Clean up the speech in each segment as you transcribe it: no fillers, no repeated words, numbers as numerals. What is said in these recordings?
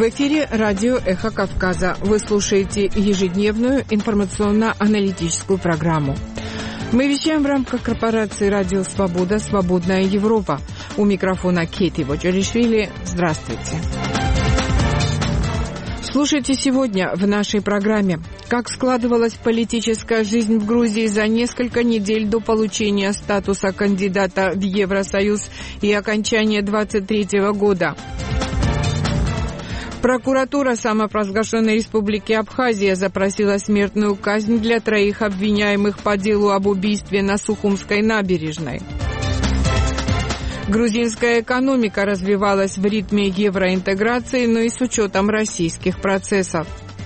В эфире радио «Эхо Кавказа». Вы слушаете ежедневную информационно-аналитическую программу. Мы вещаем в рамках корпорации «Радио Свобода. Свободная Европа». У микрофона Кейти Боджалишвили. Здравствуйте. Слушайте сегодня в нашей программе, как складывалась политическая жизнь в Грузии за несколько недель до получения статуса кандидата в Евросоюз и окончания 2023 года. Прокуратура самопровозглашенной республики Абхазия запросила смертную казнь для 3 обвиняемых по делу об убийстве на Сухумской набережной. Грузинская экономика развивалась в ритме евроинтеграции, но и с учетом российских процессов.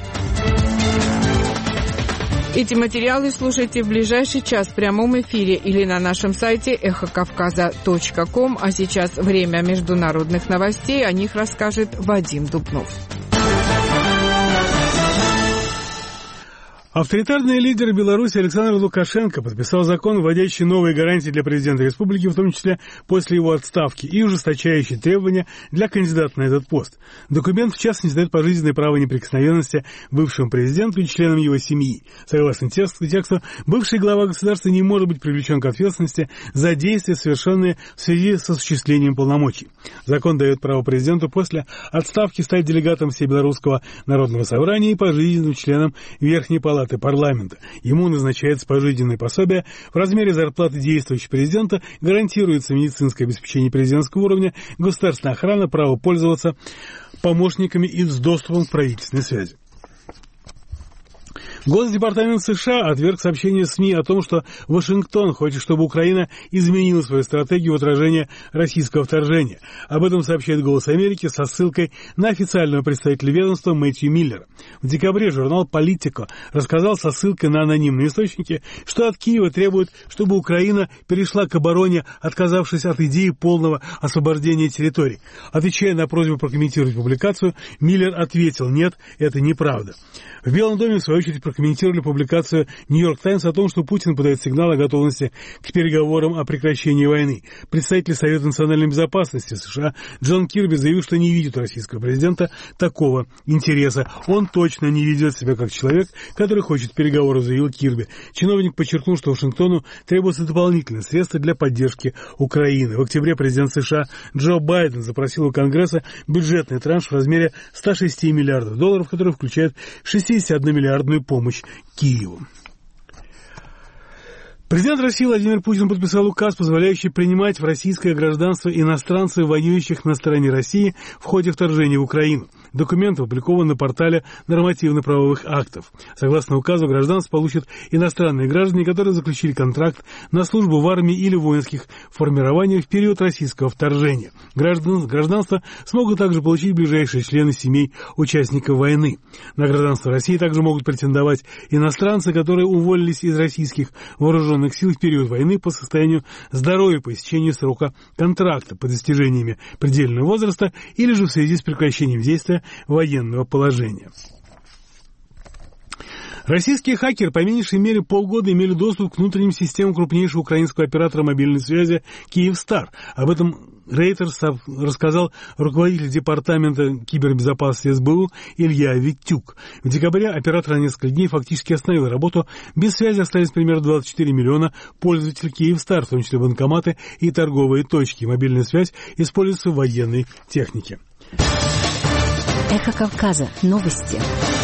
Эти материалы слушайте в ближайший час в прямом эфире или на нашем сайте эхокавказа.ком. А сейчас время международных новостей. О них расскажет Вадим Дубнов. Авторитарный лидер Беларуси Александр Лукашенко подписал закон, вводящий новые гарантии для президента республики, в том числе после его отставки, и ужесточающие требования для кандидата на этот пост. Документ, в частности, дает пожизненное право неприкосновенности бывшему президенту и членам его семьи. Согласно тексту, бывший глава государства не может быть привлечен к ответственности за действия, совершенные в связи с осуществлением полномочий. Закон дает право президенту после отставки стать делегатом Всебелорусского народного собрания и пожизненным членом Верхней палаты парламента. Ему назначается пожизненное пособие в размере зарплаты действующего президента, гарантируется медицинское обеспечение президентского уровня, государственная охрана, право пользоваться помощниками и с доступом к правительственной связи. Госдепартамент США отверг сообщение СМИ о том, что Вашингтон хочет, чтобы Украина изменила свою стратегию в отражении российского вторжения. Об этом сообщает «Голос Америки» со ссылкой на официального представителя ведомства Мэтью Миллера. В декабре журнал «Политико» рассказал со ссылкой на анонимные источники, что от Киева требуют, чтобы Украина перешла к обороне, отказавшись от идеи полного освобождения территорий. Отвечая на просьбу прокомментировать публикацию, Миллер ответил: «Нет, это неправда». В Белом доме, в свою очередь, прокомментировали публикацию «Нью-Йорк Таймс» о том, что Путин подает сигнал о готовности к переговорам о прекращении войны. Представитель Совета национальной безопасности США Джон Кирби заявил, что не видит у российского президента такого интереса. Он точно не ведет себя как человек, который хочет переговоров, заявил Кирби. Чиновник подчеркнул, что Вашингтону требуются дополнительные средства для поддержки Украины. В октябре президент США Джо Байден запросил у Конгресса бюджетный транш в размере $106 миллиардов, который включает 61-миллиардную помощь Киеву. Президент России Владимир Путин подписал указ, позволяющий принимать в российское гражданство иностранцев, воюющих на стороне России в ходе вторжения в Украину. Документ опубликован на портале нормативно-правовых актов. Согласно указу, гражданство получат иностранные граждане, которые заключили контракт на службу в армии или воинских формированиях в период российского вторжения. Гражданство смогут также получить ближайшие члены семей участников войны. На гражданство России также могут претендовать иностранцы, которые уволились из российских вооруженных сил в период войны по состоянию здоровья по истечении срока контракта, по достижениями предельного возраста или же в связи с прекращением действия военного положения. Российские хакеры по меньшей мере полгода имели доступ к внутренним системам крупнейшего украинского оператора мобильной связи «Киевстар». Об этом Reuters рассказал руководитель департамента кибербезопасности СБУ Илья Виттюк. В декабре оператор на несколько дней фактически остановил работу. Без связи остались примерно 24 миллиона пользователей «Киевстар», в том числе банкоматы и торговые точки. Мобильная связь используется в военной технике. Эхо Кавказа. Новости.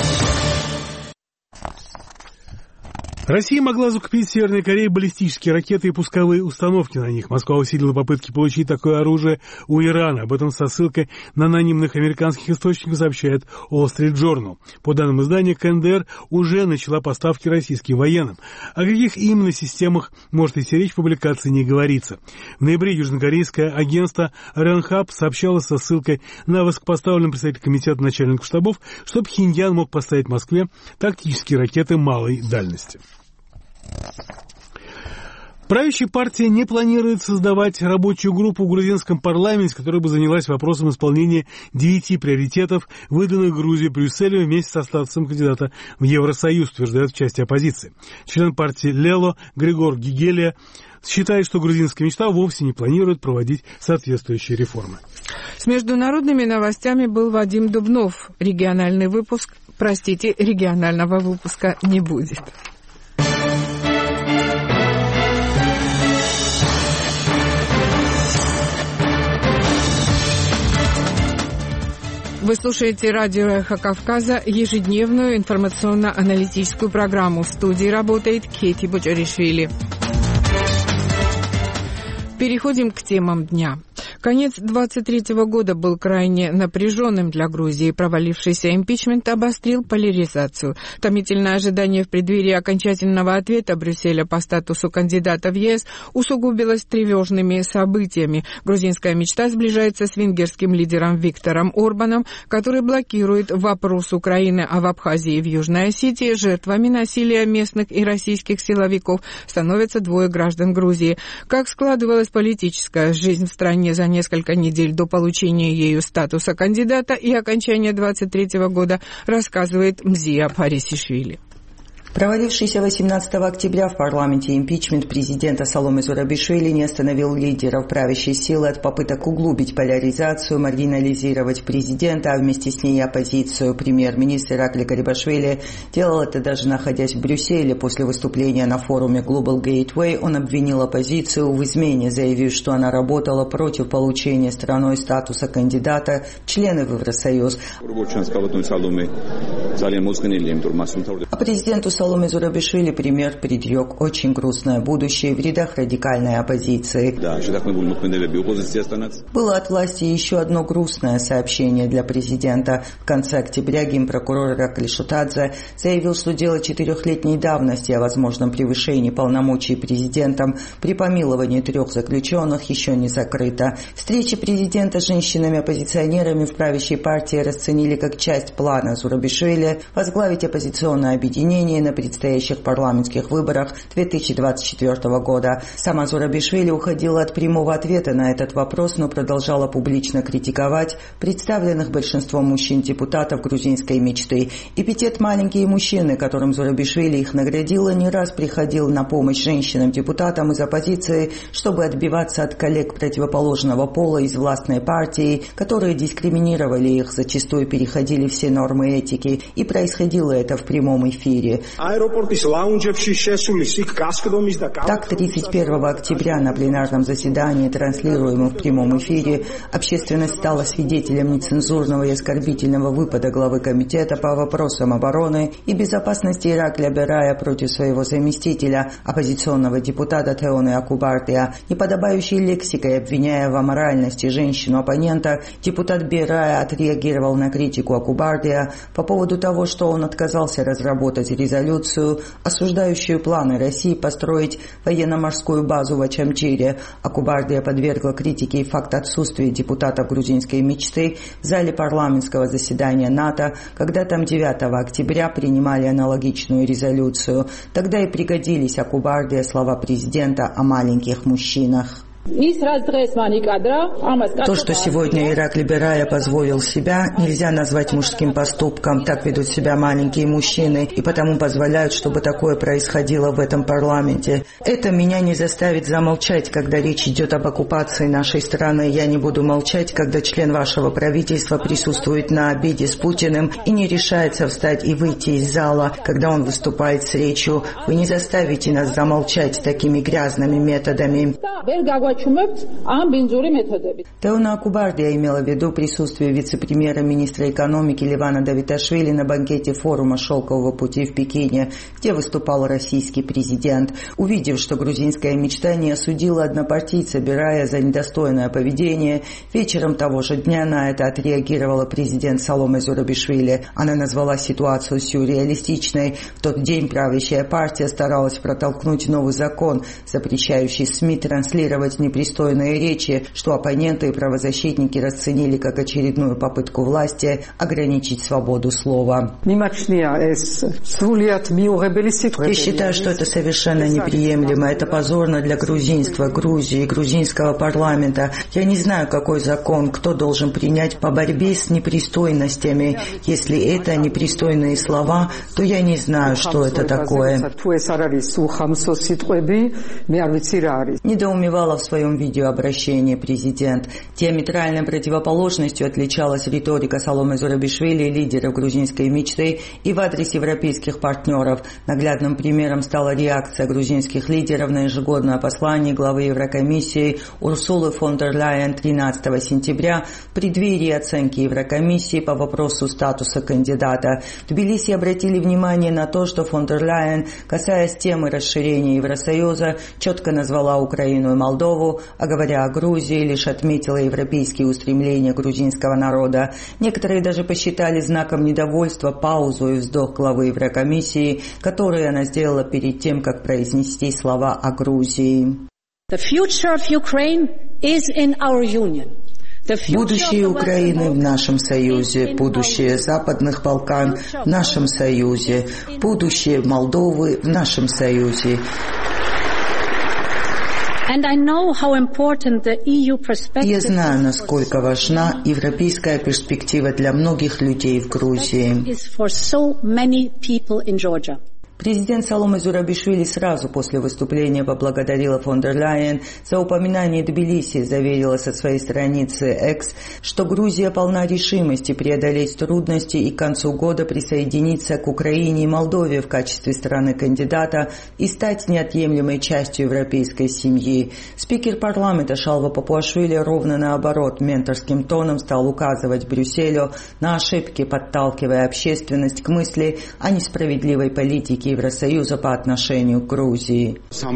Россия могла закупить в Северной Корее баллистические ракеты и пусковые установки на них. Москва усилила попытки получить такое оружие у Ирана. Об этом со ссылкой на анонимных американских источников сообщает Wall Street Journal. По данным издания, КНДР уже начала поставки российским военным. О каких именно системах может идти речь, в публикации не говорится. В ноябре южнокорейское агентство Рёнхаб сообщало со ссылкой на высокопоставленного представителя комитета начальников штабов, что Пхеньян мог поставить Москве тактические ракеты малой дальности. Правящая партия не планирует создавать рабочую группу в грузинском парламенте, которая бы занялась вопросом исполнения 9 приоритетов, выданных Грузии Брюсселем вместе со статусом кандидата в Евросоюз, утверждают в части оппозиции. Член партии Лело Григор Гигелия считает, что грузинская мечта вовсе не планирует проводить соответствующие реформы. С международными новостями был Вадим Дубнов. Регионального выпуска не будет. Вы слушаете радио «Эхо Кавказа», ежедневную информационно-аналитическую программу. В студии работает Кейти Бочаришвили. Переходим к темам дня. Конец 2023 года был крайне напряженным для Грузии. Провалившийся импичмент обострил поляризацию. Томительное ожидание в преддверии окончательного ответа Брюсселя по статусу кандидата в ЕС усугубилось тревожными событиями. Грузинская мечта сближается с венгерским лидером Виктором Орбаном, который блокирует вопрос Украины, а в Абхазии и в Южной Осетии жертвами насилия местных и российских силовиков становятся 2 граждан Грузии. Как складывалась политическая жизнь в стране за несколько недель до получения ею статуса кандидата и окончания 2023 года, рассказывает Мзия Парисишвили. Провалившийся 18 октября в парламенте импичмент президента Саломе Зурабишвили не остановил лидеров правящей силы от попыток углубить поляризацию, маргинализировать президента, а вместе с ней и оппозицию. Премьер-министр Иракли Гарибашвили делал это даже находясь в Брюсселе. После выступления на форуме Global Gateway он обвинил оппозицию в измене, заявив, что она работала против получения страной статуса кандидата в члены в Евросоюз. А президенту Саломе Зурабишвили премьер предрек очень грустное будущее в рядах радикальной оппозиции. Было от власти еще одно грустное сообщение для президента. В конце октября генпрокурор Иракли Шутадзе заявил, что дело 4-летней давности о возможном превышении полномочий президентом при помиловании 3 заключенных еще не закрыто. Встречи президента с женщинами-оппозиционерами в правящей партии расценили как часть плана Зурабишвили возглавить оппозиционное объединение на предстоящих парламентских выборах 2024 года. Сама Зурабишвили уходила от прямого ответа на этот вопрос, но продолжала публично критиковать представленных большинством мужчин-депутатов грузинской мечты. Эпитет «маленькие мужчины», которым Зурабишвили их наградила, не раз приходил на помощь женщинам-депутатам из оппозиции, чтобы отбиваться от коллег противоположного пола из властной партии, которые дискриминировали их, зачастую переходили все нормы этики, и происходило это в прямом эфире. Так, 31 октября на пленарном заседании, транслируемом в прямом эфире, общественность стала свидетелем нецензурного и оскорбительного выпада главы комитета по вопросам обороны и безопасности Иракля Берая против своего заместителя, оппозиционного депутата Теоны Акубардия. Неподобающей лексикой обвиняя в аморальности женщину-оппонента, депутат Берая отреагировал на критику Акубардия по поводу того, что он отказался разработать резолюцию, осуждающую планы России построить военно-морскую базу в Ачамчире. Акубардия подвергла критике и факт отсутствия депутатов грузинской мечты в зале парламентского заседания НАТО, когда там 9 октября принимали аналогичную резолюцию. Тогда и пригодились Акубардия слова президента о маленьких мужчинах. То, что сегодня Иракли Берая позволил себя, нельзя назвать мужским поступком. Так ведут себя маленькие мужчины и потому позволяют, чтобы такое происходило в этом парламенте. Это меня не заставит замолчать, когда речь идет об оккупации нашей страны. Я не буду молчать, когда член вашего правительства присутствует на обеде с Путиным и не решается встать и выйти из зала, когда он выступает с речью. Вы не заставите нас замолчать такими грязными методами. Теона Акубардия имела в виду присутствие вице-премьера-министра экономики Левана Давиташвили на банкете форума «Шелкового пути» в Пекине, где выступал российский президент. Увидев, что грузинская мечта не осудила однопартийца Берая за недостойное поведение, вечером того же дня на это отреагировала президент Саломе Зурабишвили. Она назвала ситуацию сюрреалистичной. В тот день правящая партия старалась протолкнуть новый закон, запрещающий СМИ транслировать непристойные речи, что оппоненты и правозащитники расценили как очередную попытку власти ограничить свободу слова. Я считаю, что это совершенно неприемлемо. Это позорно для грузинства, Грузии, грузинского парламента. Я не знаю, какой закон, кто должен принять по борьбе с непристойностями. Если это непристойные слова, то я не знаю, что это такое. Недоумевала в своем видеообращении президент. Диаметральной противоположностью отличалась риторика Саломе Зурабишвили, лидера грузинской мечты, и в адрес европейских партнеров. Наглядным примером стала реакция грузинских лидеров на ежегодное послание главы Еврокомиссии Урсулы фон дер Ляйен 13 сентября в преддверии оценки Еврокомиссии по вопросу статуса кандидата. В Тбилиси обратили внимание на то, что фон дер Ляйен, касаясь темы расширения Евросоюза, четко назвала Украину и Молдову, а говоря о Грузии, лишь отметила европейские устремления грузинского народа. Некоторые даже посчитали знаком недовольства паузу и вздох главы Еврокомиссии, которую она сделала перед тем, как произнести слова о Грузии. Будущее Украины в нашем союзе, будущее Западных Балкан в нашем союзе, будущее Молдовы в нашем союзе. Я знаю, насколько важна европейская перспектива для многих людей в Грузии. Президент Саломе Зурабишвили сразу после выступления поблагодарила фон дер Ляйен за упоминание Тбилиси, заверила со своей страницы X, что Грузия полна решимости преодолеть трудности и к концу года присоединиться к Украине и Молдове в качестве страны-кандидата и стать неотъемлемой частью европейской семьи. Спикер парламента Шалва Папуашвили ровно наоборот менторским тоном стал указывать Брюсселю на ошибки, подталкивая общественность к мысли о несправедливой политике Евросоюза по отношению к Грузии.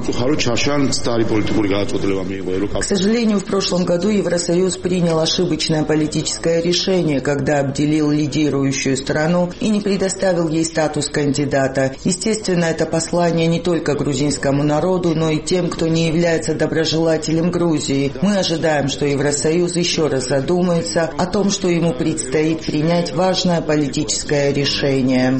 К сожалению, в прошлом году Евросоюз принял ошибочное политическое решение, когда обделил лидирующую страну и не предоставил ей статус кандидата. Естественно, это послание не только грузинскому народу, но и тем, кто не является доброжелателем Грузии. Мы ожидаем, что Евросоюз еще раз задумается о том, что ему предстоит принять важное политическое решение.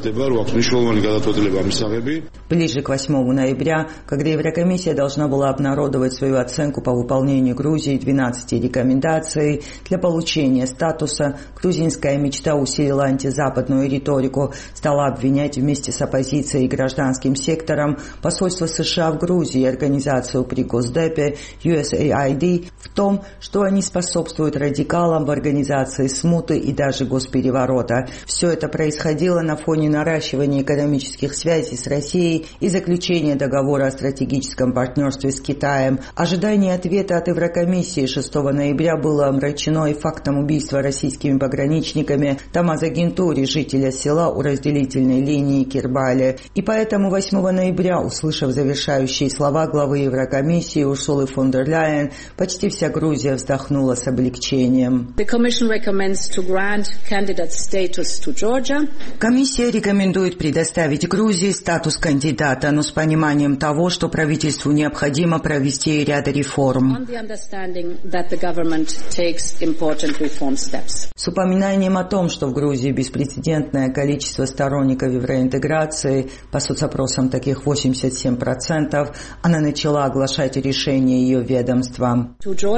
Ближе к 8 ноября, когда Еврокомиссия должна была обнародовать свою оценку по выполнению Грузии 12 рекомендаций для получения статуса, грузинская мечта усилила антизападную риторику, стала обвинять вместе с оппозицией и гражданским сектором посольство США в Грузии и организацию при Госдепе USAID в том, что они способствуют радикалам в организации смуты и даже госпереворота. Все это происходило на фоне наращивания экономических связей с Россией и заключения договора о стратегическом партнерстве с Китаем. Ожидание ответа от Еврокомиссии 6 ноября было омрачено и фактом убийства российскими пограничниками Тамаза Гентури, жителя села у разделительной линии Кирбали. И поэтому 8 ноября, услышав завершающие слова главы Еврокомиссии Урсулы фон дер Ляйен, почти вся Грузия вздохнула с облегчением. Комиссия рекомендует предоставить Грузии статус кандидата, но с пониманием того, что правительству необходимо провести ряд реформ. С упоминанием о том, что в Грузии беспрецедентное количество сторонников евроинтеграции, по соцопросам таких 87%, она начала оглашать решение ее ведомства.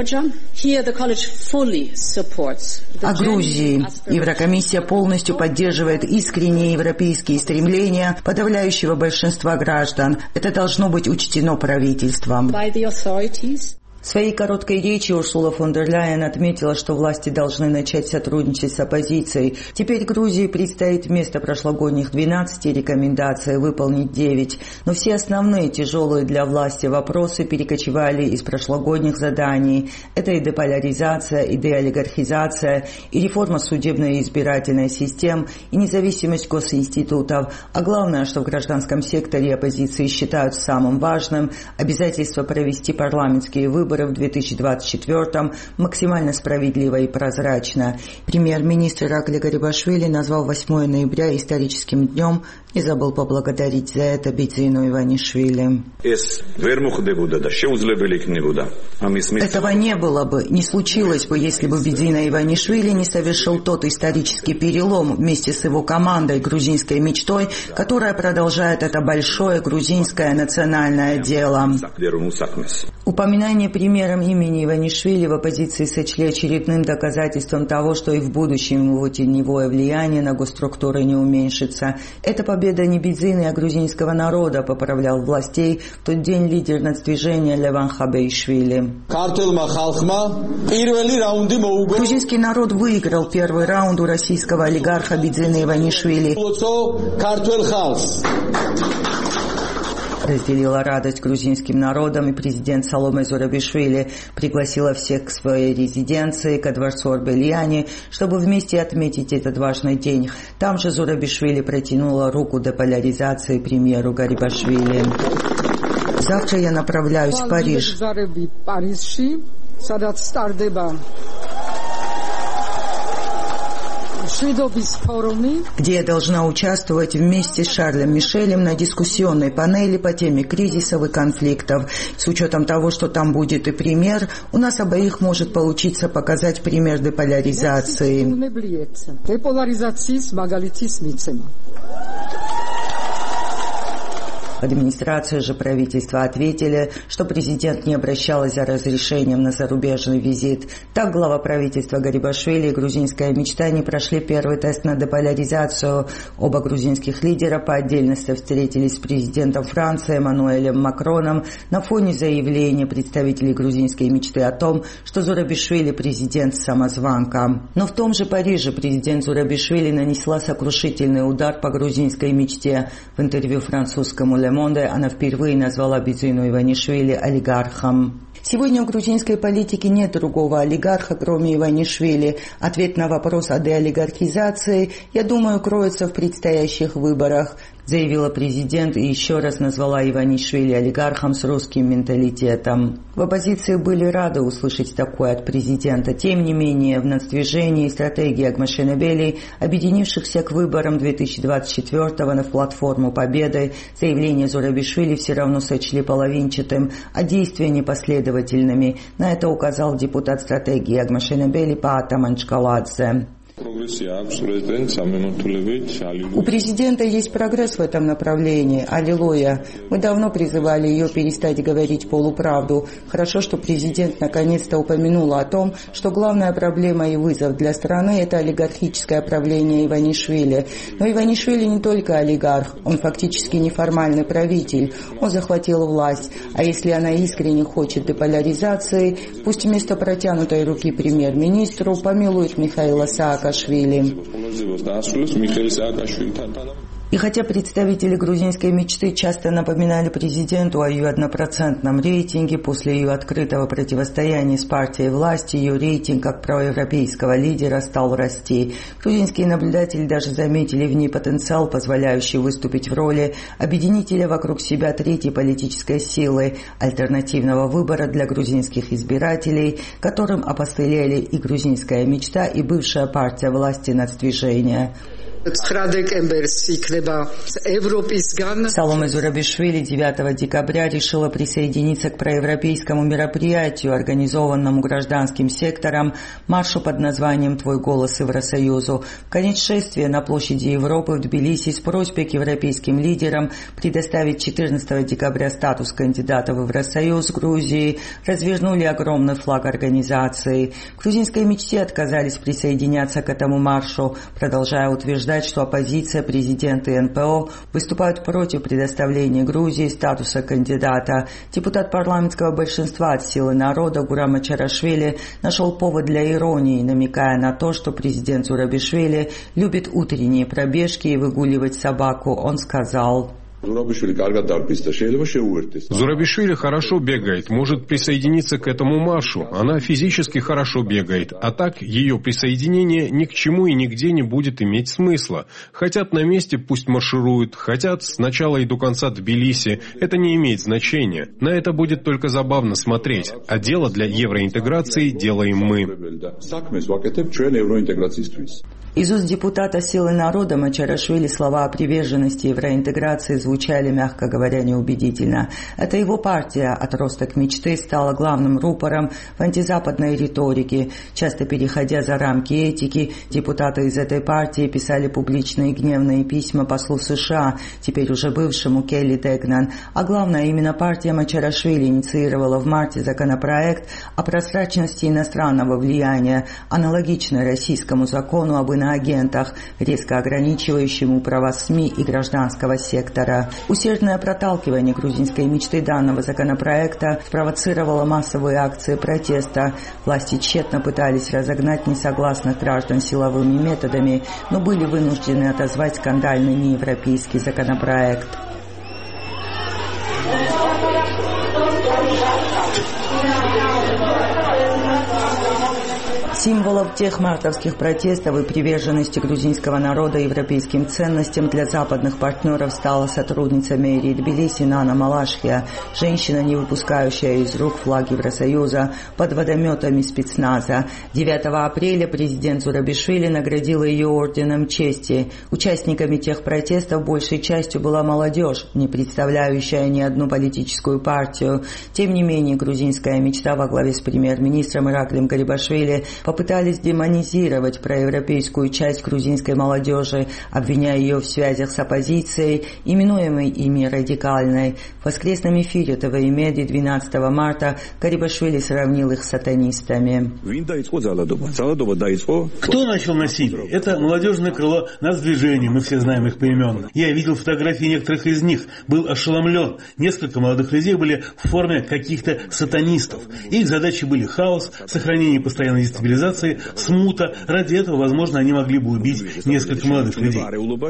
О Грузии. Еврокомиссия полностью поддерживает искренние европейские стремления подавляющего большинства граждан. Это должно быть учтено правительством. В своей короткой речи Урсула фон дер Ляйен отметила, что власти должны начать сотрудничать с оппозицией. Теперь Грузии предстоит вместо прошлогодних 12 рекомендаций выполнить 9. Но все основные тяжелые для власти вопросы перекочевали из прошлогодних заданий. Это и деполяризация, и деолигархизация, и реформа судебной и избирательной систем, и независимость госинститутов. А главное, что в гражданском секторе оппозиции считают самым важным – обязательство провести парламентские выборы выборы в 2024 максимально справедливо и прозрачно. Премьер-министр Иракли Гарибашвили назвал 8 ноября историческим днем и забыл поблагодарить за это Бидзину Иванишвили. Этого не было бы, не случилось бы, если бы Бидзина Иванишвили не совершил тот исторический перелом вместе с его командой, грузинской мечтой, которая продолжает это большое грузинское национальное дело. Упоминание примером имени Иванишвили в оппозиции сочли очередным доказательством того, что и в будущем его теневое влияние на госструктуры не уменьшится. Это победа не Бидзины, а грузинского народа, поправлял властей в тот день лидер нацдвижения Леван Хабеишвили. Грузинский народ выиграл первый раунд у российского олигарха Бидзины Иванишвили. Разделила радость грузинским народом, и президент Саломе Зурабишвили пригласила всех к своей резиденции, ко дворцу Орбельяни, чтобы вместе отметить этот важный день. Там же Зурабишвили протянула руку деполяризации премьеру Гарибашвили. Завтра я направляюсь в Париж. Где я должна участвовать вместе с Шарлем Мишелем на дискуссионной панели по теме кризисов и конфликтов. С учетом того, что там будет и премьер, у нас обоих может получиться показать пример деполяризации. Администрация же правительства ответили, что президент не обращалась за разрешением на зарубежный визит. Так глава правительства Гарибашвили и грузинская мечта не прошли первый тест на деполяризацию. Оба грузинских лидера по отдельности встретились с президентом Франции Эммануэлем Макроном на фоне заявления представителей грузинской мечты о том, что Зурабишвили президент-самозванка. Но в том же Париже президент Зурабишвили нанесла сокрушительный удар по грузинской мечте. В интервью французскому «Ле Monde» она впервые назвала Бидзину Иванишвили олигархом. Сегодня в грузинской политике нет другого олигарха, кроме Иванишвили. Ответ на вопрос о деолигархизации, я думаю, кроется в предстоящих выборах, заявила президент и еще раз назвала Иванишвили олигархом с русским менталитетом. В оппозиции были рады услышать такое от президента. Тем не менее, в нацдвижении стратегии Агмашенебели, объединившихся к выборам 2024-го на платформу победы, заявление Зурабишвили все равно сочли половинчатым, а действия непоследовательными. На это указал депутат стратегии Агмашенебели Паата Манчкаладзе. У президента есть прогресс в этом направлении. Аллилуйя. Мы давно призывали ее перестать говорить полуправду. Хорошо, что президент наконец-то упомянула о том, что главная проблема и вызов для страны – это олигархическое правление Иванишвили. Но Иванишвили не только олигарх, он фактически неформальный правитель. Он захватил власть. А если она искренне хочет деполяризации, пусть вместо протянутой руки премьер-министру помилует Михаила Саакашвили. И хотя представители грузинской мечты часто напоминали президенту о ее 1% рейтинге, после ее открытого противостояния с партией власти, ее рейтинг как проевропейского лидера стал расти. Грузинские наблюдатели даже заметили в ней потенциал, позволяющий выступить в роли объединителя вокруг себя третьей политической силы, альтернативного выбора для грузинских избирателей, которым опостылели и грузинская мечта, и бывшая партия власти нацдвижения. Саломе Зурабишвили 9 декабря решила присоединиться к проевропейскому мероприятию, организованному гражданским сектором, маршу под названием «Твой голос Евросоюзу». В конец шествия на площади Европы в Тбилиси с просьбой к европейским лидерам предоставить 14 декабря статус кандидата в Евросоюз Грузии развернули огромный флаг организации. В грузинской мечте отказались присоединяться к этому маршу, продолжая утверждать, что оппозиция, президенты и НПО выступают против предоставления Грузии статуса кандидата. Депутат парламентского большинства от «Силы народа» Гурам Ачарашвили нашел повод для иронии, намекая на то, что президент Зурабишвили любит утренние пробежки и выгуливать собаку. Он сказал: Зурабишвили хорошо бегает, может присоединиться к этому маршу. Она физически хорошо бегает, а так ее присоединение ни к чему и нигде не будет иметь смысла. Хотят на месте, пусть маршируют, хотят с начала и до конца Тбилиси. Это не имеет значения. На это будет только забавно смотреть. А дело для евроинтеграции делаем мы. Из уст депутата «Силы народа» Мачарашвили слова о приверженности евроинтеграции звучали, мягко говоря, неубедительно. Это его партия «Отросток мечты» стала главным рупором в антизападной риторике. Часто переходя за рамки этики, депутаты из этой партии писали публичные гневные письма послу США, теперь уже бывшему Келли Дегнан. А главное, именно партия Мачарашвили инициировала в марте законопроект о прозрачности иностранного влияния, аналогичный российскому закону об иноагентах, резко ограничивающему права СМИ и гражданского сектора. Усердное проталкивание грузинской мечты данного законопроекта спровоцировало массовые акции протеста. Власти тщетно пытались разогнать несогласных граждан силовыми методами, но были вынуждены отозвать скандальный неевропейский законопроект. Символов тех мартовских протестов и приверженности грузинского народа европейским ценностям для западных партнеров стала сотрудница мэрии Тбилиси Нана Малашхия, женщина, не выпускающая из рук флаг Евросоюза под водометами спецназа. 9 апреля президент Зурабишвили наградила ее орденом чести. Участниками тех протестов большей частью была молодежь, не представляющая ни одну политическую партию. Тем не менее, грузинская мечта во главе с премьер-министром Ираклием Гарибашвили попытались демонизировать проевропейскую часть грузинской молодежи, обвиняя ее в связях с оппозицией, именуемой ими радикальной. В воскресном эфире ТВ и Меди 12 марта Гарибашвили сравнил их с сатанистами. Кто начал насилие? Это молодежное крыло нацдвижения, мы все знаем их поименно. Я видел фотографии некоторых из них, был ошеломлен. Несколько молодых людей были в форме каких-то сатанистов. Их задачи были хаос, сохранение постоянной дестабилизации, смута. Ради этого, возможно, они могли бы убить несколько молодых людей.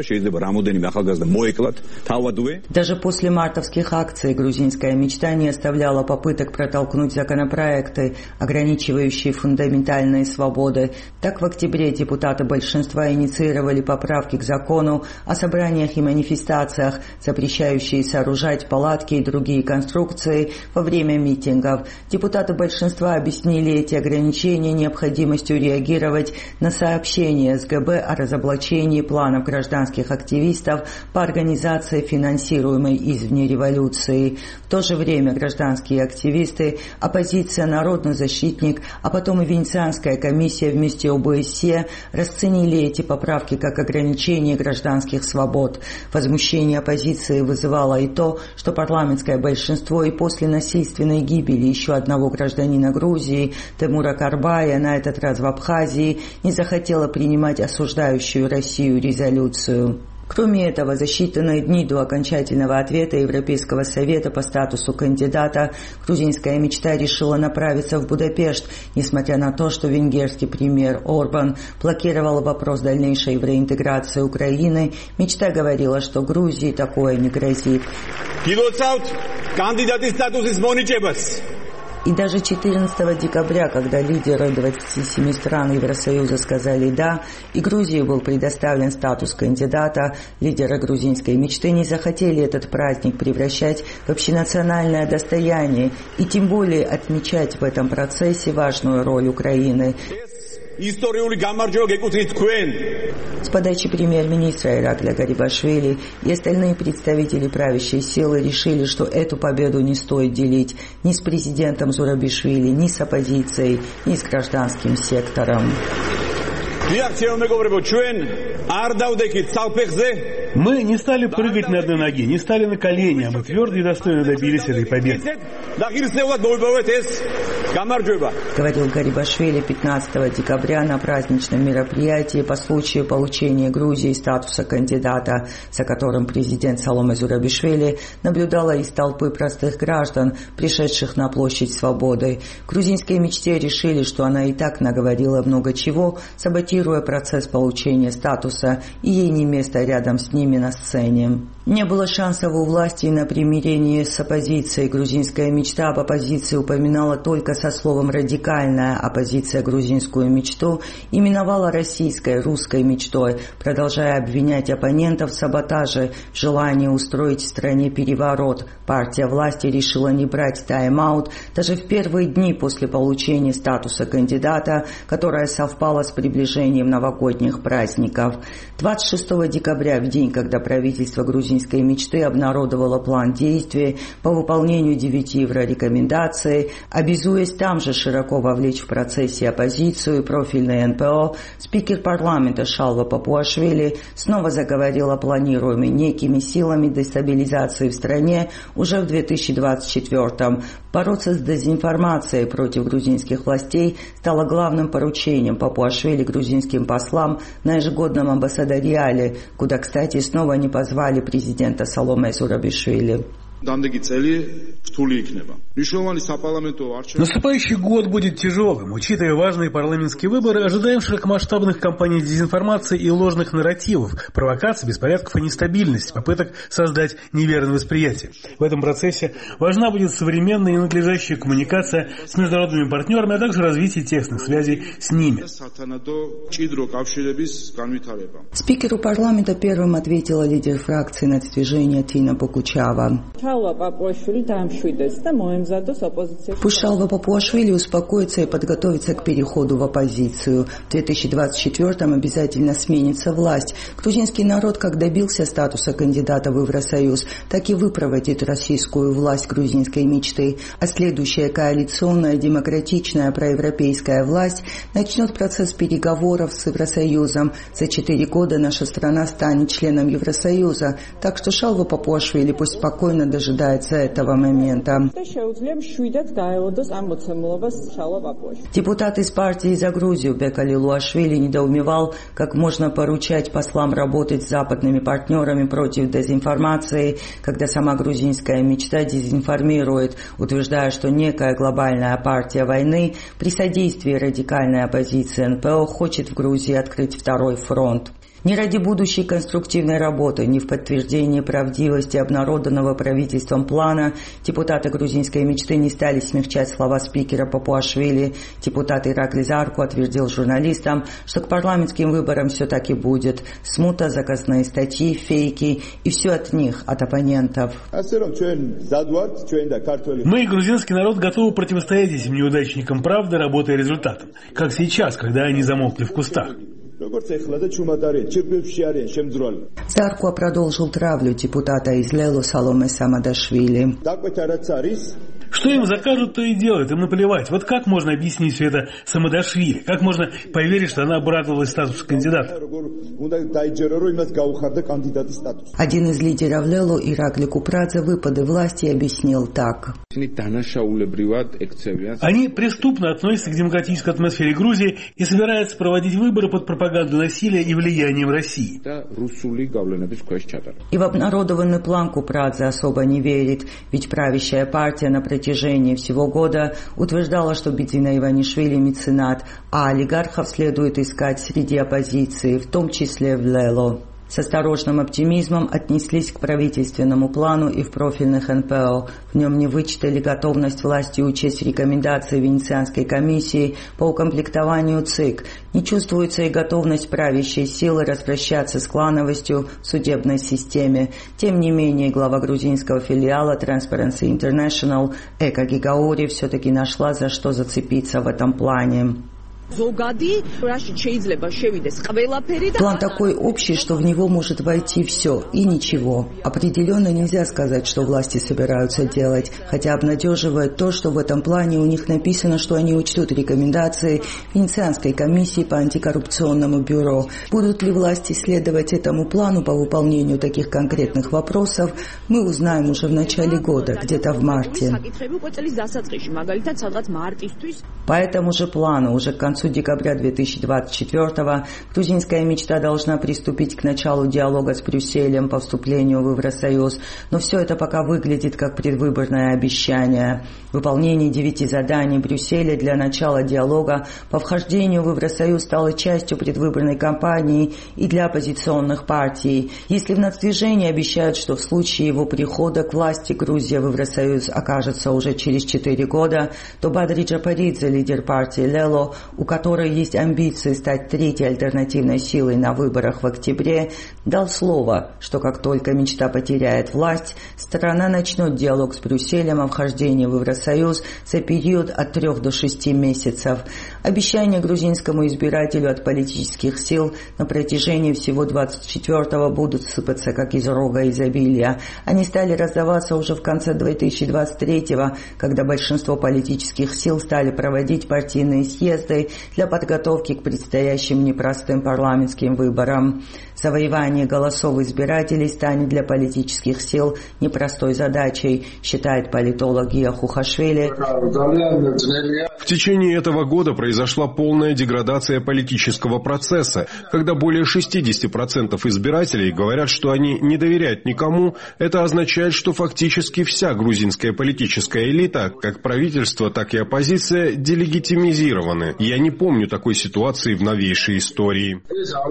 Даже после мартовских акций грузинская мечта не оставляла попыток протолкнуть законопроекты, ограничивающие фундаментальные свободы. Так, в октябре депутаты большинства инициировали поправки к закону о собраниях и манифестациях, запрещающие сооружать палатки и другие конструкции во время митингов. Депутаты большинства объяснили эти ограничения необходимостью реагировать на сообщения СГБ о разоблачении планов гражданских активистов по организации, финансируемой извне революции. В то же время гражданские активисты, оппозиция, народный защитник, а потом и Венецианская комиссия вместе ОБСЕ расценили эти поправки как ограничение гражданских свобод. Возмущение оппозиции вызывало и то, что парламентское большинство и после насильственной гибели еще одного гражданина Грузии, Темура Карбая, на этот раз в Абхазии, не захотела принимать осуждающую Россию резолюцию. Кроме этого, за считанные дни до окончательного ответа Европейского совета по статусу кандидата, грузинская мечта решила направиться в Будапешт, несмотря на то, что венгерский премьер Орбан блокировал вопрос дальнейшей евроинтеграции Украины. Мечта говорила, что Грузии такое не грозит. И даже 14 декабря, когда лидеры 27 стран Евросоюза сказали «да», и Грузии был предоставлен статус кандидата, лидеры грузинской мечты не захотели этот праздник превращать в общенациональное достояние и тем более отмечать в этом процессе важную роль Украины. С подачи премьер-министра Иракля Гарибашвили и остальные представители правящей силы решили, что эту победу не стоит делить ни с президентом Зурабишвили, ни с оппозицией, ни с гражданским сектором. Мы не стали прыгать на одной ноге, не стали на колени, а мы твердо и достойно добились этой победы. Говорил Гарибашвили 15 декабря на праздничном мероприятии по случаю получения Грузии статуса кандидата, за которым президент Саломе Зурабишвили наблюдала из толпы простых граждан, пришедших на площадь Свободы. В грузинской мечте решили, что она и так наговорила много чего, саботируя процесс получения статуса, и ей не место рядом с ними на сцене. Не было шансов у власти на примирение с оппозицией. Грузинская мечта об оппозиции упоминала только со словом «радикальная». Оппозиция грузинскую мечту именовала российской, русской мечтой, продолжая обвинять оппонентов в саботаже, в желании устроить в стране переворот. Партия власти решила не брать тайм-аут даже в первые дни после получения статуса кандидата, которое совпало с приближением новогодних праздников. 26 декабря, в день, когда правительство грузинской мечты обнародовало план действий по выполнению 9 еврорекомендаций, обязуясь там же широко вовлечь в процессе оппозицию и профильное НПО, спикер парламента Шалва Папуашвили снова заговорил о планируемой некими силами дестабилизации в стране уже в 2024-м. Бороться с дезинформацией против грузинских властей стало главным поручением Папуашвили грузинским послам на ежегодном амбассадориале, куда, кстати, снова не позвали президента Саломе Зурабишвили. Наступающий год будет тяжелым. Учитывая важные парламентские выборы, ожидаем широкомасштабных кампаний дезинформации и ложных нарративов, провокаций, беспорядков и нестабильности, попыток создать неверное восприятие. В этом процессе важна будет современная и надлежащая коммуникация с международными партнерами, а также развитие тесных связей с ними. Спикеру парламента первым ответила лидер фракции нацдвижения Тина Бокучава. Пусть Шалва Папуашвили успокоится и подготовится к переходу в оппозицию. В 2024-м обязательно сменится власть. Грузинский народ как добился статуса кандидата в Евросоюз, так и выпроводит российскую власть грузинской мечты. А следующая коалиционная, демократичная, проевропейская власть начнет процесс переговоров с Евросоюзом. За 4 года наша страна станет членом Евросоюза. Так что Шалва Папуашвили пусть спокойно дожидается этого момента. Депутат из партии «За Грузию» Бекали Луашвили недоумевал, как можно поручать послам работать с западными партнерами против дезинформации, когда сама грузинская мечта дезинформирует, утверждая, что некая глобальная партия войны при содействии радикальной оппозиции НПО хочет в Грузии открыть второй фронт. Ни ради будущей конструктивной работы, ни в подтверждении правдивости обнародованного правительством плана депутаты грузинской мечты не стали смягчать слова спикера Папуашвили. Депутат Иракли Зарку отвердил журналистам, что к парламентским выборам все так и будет. Смута, заказные статьи, фейки и все от них, от оппонентов. Мы, грузинский народ, готовы противостоять этим неудачникам правды, работая результатом. Как сейчас, когда они замолкли в кустах. Заркуа продолжил травлю депутата из Лелу Саломе Самадашвили. Что им закажут, то и делают, им наплевать. Вот как можно объяснить все это Самадашвили? Как можно поверить, что она обрадовалась статусу кандидата? Один из лидеров Лелу, Иракли Купрадзе, выпады власти объяснил так. Они преступно относятся к демократической атмосфере Грузии и собираются проводить выборы под пропаганду насилия и влиянием России. И в обнародованный план Купрадзе особо не верит, ведь правящая партия на протяжении всего года утверждала, что Бидзина Иванишвили меценат, а олигархов следует искать среди оппозиции, в том числе в Лело. С осторожным оптимизмом отнеслись к правительственному плану и в профильных НПО. В нем не вычитали готовность власти учесть рекомендации Венецианской комиссии по укомплектованию ЦИК. Не чувствуется и готовность правящей силы распрощаться с клановостью в судебной системе. Тем не менее, глава грузинского филиала Transparency International Эка Гигаури все-таки нашла, за что зацепиться в этом плане. План такой общий, что в него может войти все и ничего. Определенно нельзя сказать, что власти собираются делать, хотя обнадеживает то, что в этом плане у них написано, что они учтут рекомендации Венецианской комиссии по антикоррупционному бюро. Будут ли власти следовать этому плану по выполнению таких конкретных вопросов, мы узнаем уже в начале года, где-то в марте. По этому же плану уже к концу концу декабря 2024-го грузинская мечта должна приступить к началу диалога с Брюсселем по вступлению в Евросоюз, но все это пока выглядит как предвыборное обещание. Выполнение 9 заданий Брюсселя для начала диалога по вхождению в Евросоюз стало частью предвыборной кампании и для оппозиционных партий. Если в нацдвижении обещают, что в случае его прихода к власти Грузия в Евросоюз окажется уже через 4 года, то Бадри Джапаридзе, лидер партии Лело, у которой есть амбиции стать третьей альтернативной силой на выборах в октябре, дал слово, что как только мечта потеряет власть, страна начнет диалог с Брюсселем о вхождении в Евросоюз за период от 3 до 6 месяцев. Обещания грузинскому избирателю от политических сил на протяжении всего 24-го будут сыпаться как из рога изобилия. Они стали раздаваться уже в конце 2023-го, когда большинство политических сил стали проводить партийные съезды для подготовки к предстоящим непростым парламентским выборам. Завоевание голосов избирателей станет для политических сил непростой задачей, считает политолог Гия Хухашвили. В течение этого года произошла полная деградация политического процесса. Когда более 60% избирателей говорят, что они не доверяют никому, это означает, что фактически вся грузинская политическая элита, как правительство, так и оппозиция, делегитимизированы. Я не помню такой ситуации в новейшей истории.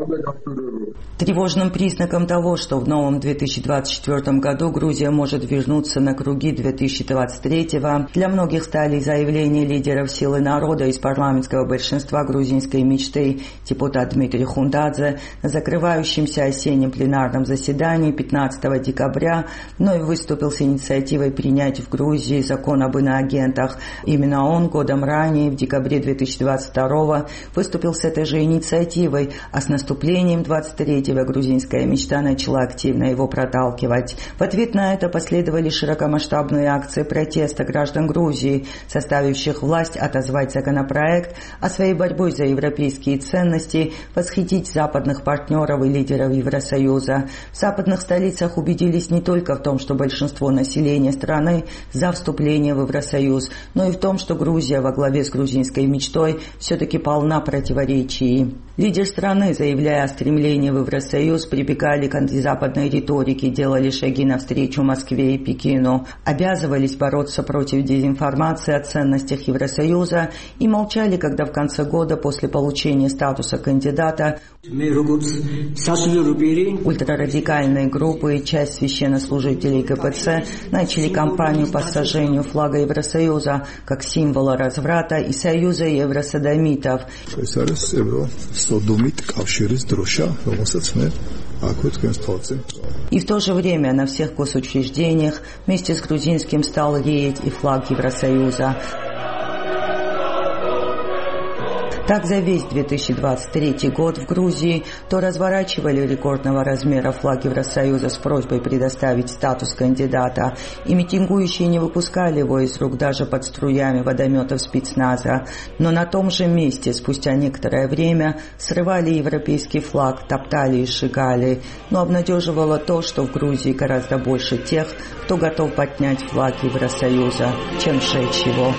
Тревожным признаком того, что в новом 2024 году Грузия может вернуться на круги 2023-го, для многих стали заявления лидеров силы народа из парламентского большинства грузинской мечты депутат Дмитрий Хундадзе на закрывающемся осеннем пленарном заседании 15 декабря вновь выступил с инициативой принять в Грузии закон об иноагентах. Именно он годом ранее, в декабре 2022-го, выступил с этой же инициативой, а с наступлением 23-го грузинская мечта начала активно его проталкивать. В ответ на это последовали широкомасштабные акции протеста граждан Грузии, заставивших власть отозвать законопроект, а своей борьбой за европейские ценности восхитить западных партнеров и лидеров Евросоюза. В западных столицах убедились не только в том, что большинство населения страны за вступление в Евросоюз, но и в том, что Грузия во главе с грузинской мечтой все-таки полна противоречий. Лидер страны, заявляя о стремлении в Евросоюз, прибегали к антизападной риторике, делали шаги навстречу Москве и Пекину, обязывались бороться против дезинформации о ценностях Евросоюза и молчали, когда в конце года после получения статуса кандидата ультрарадикальные группы и часть священнослужителей ГПЦ начали кампанию по сожжению флага Евросоюза как символа разврата и союза евросодомитов. И в то же время на всех госучреждениях вместе с грузинским стал реять и флаг Евросоюза. Так за весь 2023 год в Грузии то разворачивали рекордного размера флаг Евросоюза с просьбой предоставить статус кандидата, и митингующие не выпускали его из рук даже под струями водометов спецназа, но на том же месте спустя некоторое время срывали европейский флаг, топтали и сжигали. Но обнадеживало то, что в Грузии гораздо больше тех, кто готов поднять флаг Евросоюза, чем сжечь его.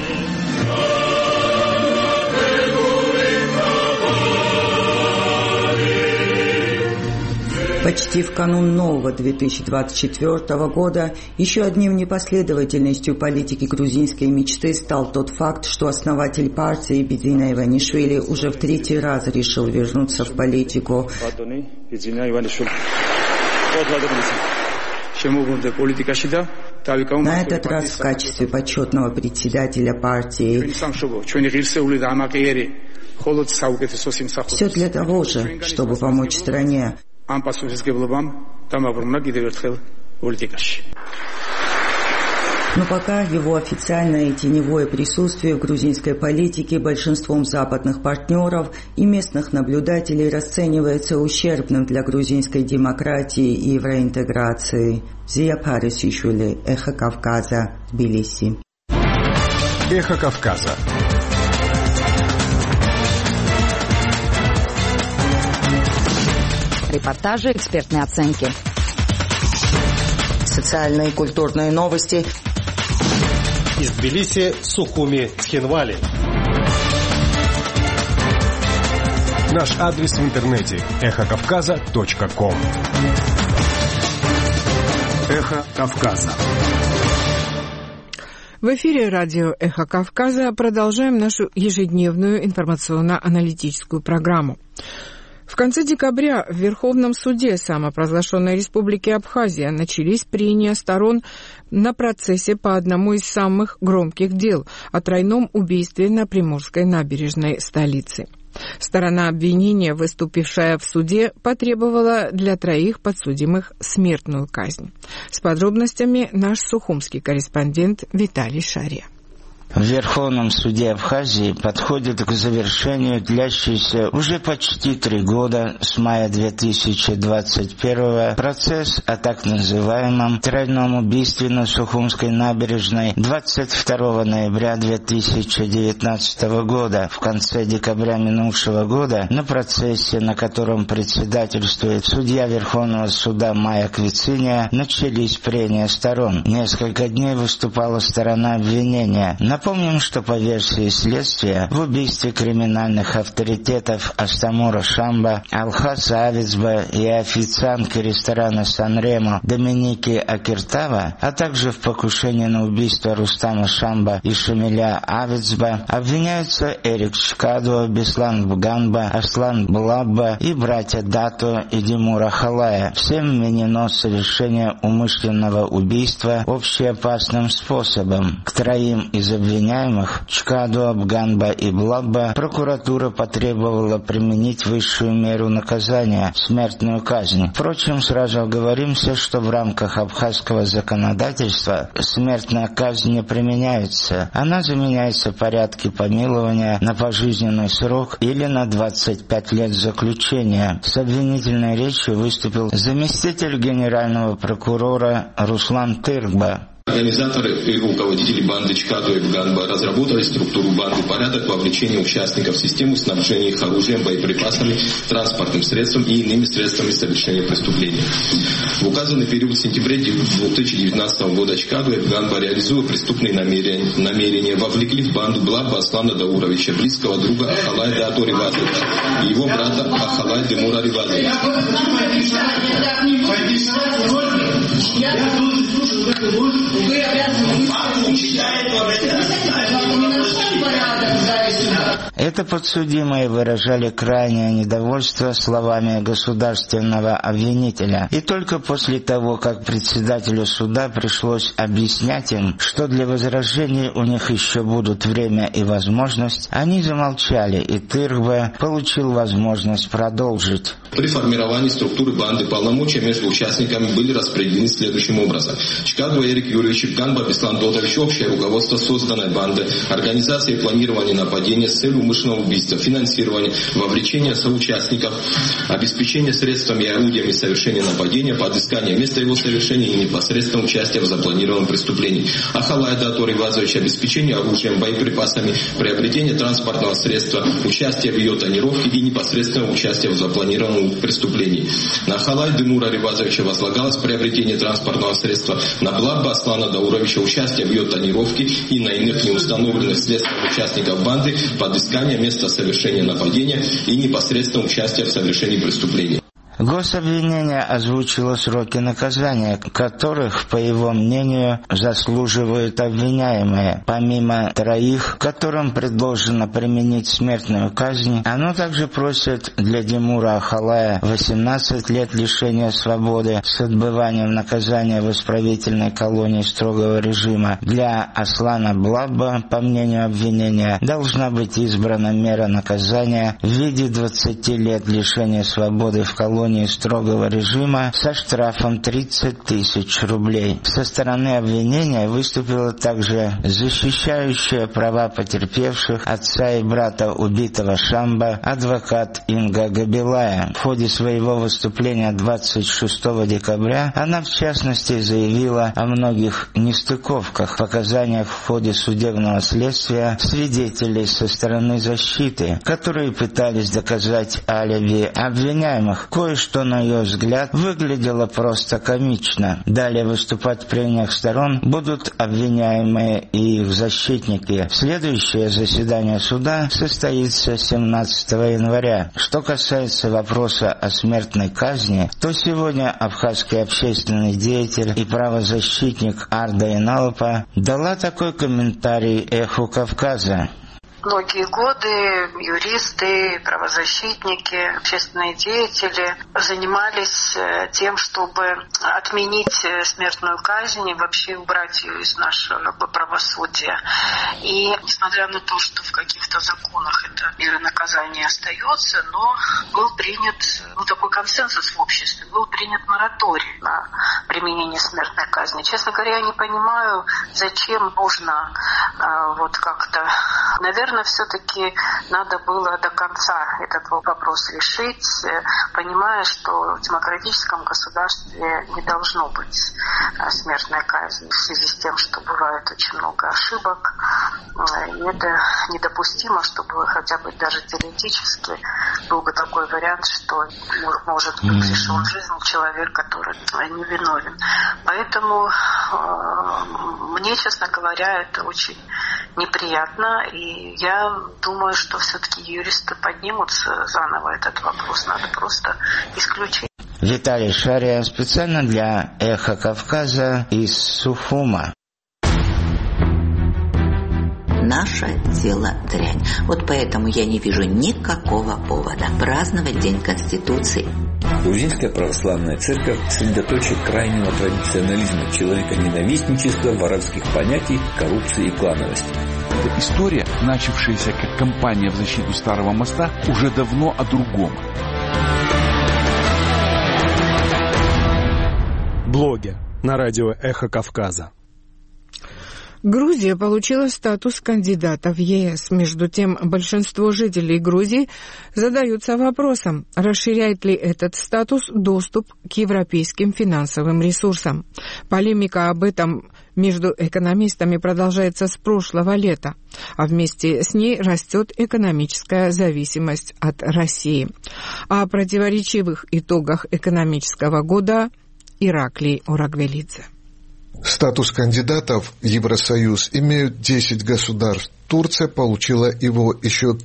Почти в канун нового 2024 года еще одним непоследовательностью политики грузинской мечты стал тот факт, что основатель партии Бидзина Иванишвили уже в 3-й раз решил вернуться в политику. На этот раз в качестве почетного председателя партии. Все для того же, чтобы помочь стране. Но пока его официальное и теневое присутствие в грузинской политике большинством западных партнеров и местных наблюдателей расценивается ущербным для грузинской демократии и евроинтеграции. Зия Парисишвили, Эхо Кавказа, Тбилиси. Эхо Кавказа. Репортажи, экспертные оценки. Социальные и культурные новости. Из Тбилиси, Сухуми, Цхинвали. Наш адрес в интернете – эхокавказа.ком. Эхо Кавказа. В эфире радио «Эхо Кавказа» продолжаем нашу ежедневную информационно-аналитическую программу. В конце декабря в Верховном суде самопровозглашенной Республики Абхазия начались прения сторон на процессе по одному из самых громких дел о тройном убийстве на Приморской набережной столицы. Сторона обвинения, выступившая в суде, потребовала для троих подсудимых смертную казнь. С подробностями наш сухумский корреспондент Виталий Шария. В Верховном суде Абхазии подходит к завершению длящийся уже почти 3 года с мая 2021 процесс о так называемом тройном убийстве на Сухумской набережной 22 ноября 2019 года. В конце декабря минувшего года на процессе, на котором председательствует судья Верховного суда Майя Квициния, начались прения сторон. Несколько дней выступала сторона обвинения. Напомним, что по версии следствия в убийстве криминальных авторитетов Астамура Шамба, Алхаса Авицба и официантки ресторана Сан-Ремо Доминики Акиртава, а также в покушении на убийство Рустама Шамба и Шамиля Авицба обвиняются Эрик Чкадуа, Беслан Бганба, Аслан Блабба и братья Дато и Димура Халая. Всем вменено совершение умышленного убийства общеопасным способом. К троим из обвиняемых Чкадуа, Бганба и Блабба прокуратура потребовала применить высшую меру наказания – смертную казнь. Впрочем, сразу оговоримся, что в рамках абхазского законодательства смертная казнь не применяется. Она заменяется в порядке помилования на пожизненный срок или на 25 лет заключения. С обвинительной речью выступил заместитель генерального прокурора Руслан Тыргба. Организаторы и руководители банды Чкадуа и Бганба разработали структуру банды, порядок вовлечения участников в систему снабжения их оружием, боеприпасами, транспортным средством и иными средствами совершения преступлений. В указанный период в сентябре 2019 года Чкадуа и Бганба, реализуя преступные намерения, вовлекли в банду Блабба Аслана Дауровича, близкого друга Ахалая Дато Ривазовича и его брата Ахалая Демура Ривазовича. Это подсудимые выражали крайнее недовольство словами государственного обвинителя. И только после того, как председателю суда пришлось объяснять им, что для возражений у них еще будут время и возможность, они замолчали, и Тыргба получил возможность продолжить. При формировании структуры банды полномочия между участниками были распределены следующим образом. Чкадуа Эрик Юрьевич и Бганба Беслан Дотович, общее руководство созданной банды, организация и планирование нападения с целью умышленного убийства, финансирование, вовлечение соучастников, обеспечение средствами и орудиями совершения нападения, подыскание места его совершения и непосредственное участие в запланированном преступлении. Ахалая Дато Ривазович, обеспечение оружием, боеприпасами, приобретение транспортного средства, участие в ее тонировке и непосредственное участие в запланированном преступлении. На Ахалая Демура Ривазовича возлагалось приобретение транспортного средства, на Блабба Аслана Дауровича участие в ее тонировке и на иных неустановленных следствиях участников банды подыскание места совершения нападения и непосредственное участие в совершении преступления. Гособвинение озвучило сроки наказания, которых, по его мнению, заслуживают обвиняемые. Помимо троих, которым предложено применить смертную казнь, оно также просит для Димура Ахалая 18 лет лишения свободы с отбыванием наказания в исправительной колонии строгого режима. Для Аслана Блабба, по мнению обвинения, должна быть избрана мера наказания в виде 20 лет лишения свободы в колонии строгого режима со штрафом 30 тысяч рублей. Со стороны обвинения выступила также защищающая права потерпевших отца и брата убитого Шамба адвокат Инга Габилая. В ходе своего выступления 26 декабря она в частности заявила о многих нестыковках в показаниях в ходе судебного следствия свидетелей со стороны защиты, которые пытались доказать алиби обвиняемых. Кое-что что, на ее взгляд, выглядело просто комично. Далее выступать в прениях сторон будут обвиняемые и их защитники. Следующее заседание суда состоится 17 января. Что касается вопроса о смертной казни, то сегодня абхазский общественный деятель и правозащитник Арда Иналпа дала такой комментарий «Эху Кавказа». Многие годы юристы, правозащитники, общественные деятели занимались тем, чтобы отменить смертную казнь и вообще убрать ее из нашего правосудия. И несмотря на то, что в каких-то законах эта мера наказания остается, но был принят такой консенсус в обществе, был принят мораторий на применение смертной казни. Честно говоря, я не понимаю, зачем нужно как-то, наверное, все-таки надо было до конца этот вопрос решить, понимая, что в демократическом государстве не должно быть смертной казни в связи с тем, что бывает очень много ошибок. И это недопустимо, чтобы хотя бы даже теоретически был бы такой вариант, что может быть лишен жизни человек, который не виновен. Поэтому мне, честно говоря, это очень неприятно, и я думаю, что все-таки юристы поднимутся заново этот вопрос, надо просто исключить. Виталий Шария специально для «Эхо Кавказа» из Сухума. Наше дело дрянь. Вот поэтому я не вижу никакого повода праздновать День Конституции. Грузинская православная церковь – средоточие крайнего традиционализма, человеконенавистничества, воровских понятий, коррупции и клановости. История, начавшаяся как кампания в защиту Старого моста, уже давно о другом. Блогер на радио «Эхо Кавказа». Грузия получила статус кандидата в ЕС. Между тем, большинство жителей Грузии задаются вопросом, расширяет ли этот статус доступ к европейским финансовым ресурсам. Полемика об этом между экономистами продолжается с прошлого лета, а вместе с ней растет экономическая зависимость от России. О противоречивых итогах экономического года Ираклий Орагвелидзе. Статус кандидатов в Евросоюз имеют 10 государств. Турция получила его еще в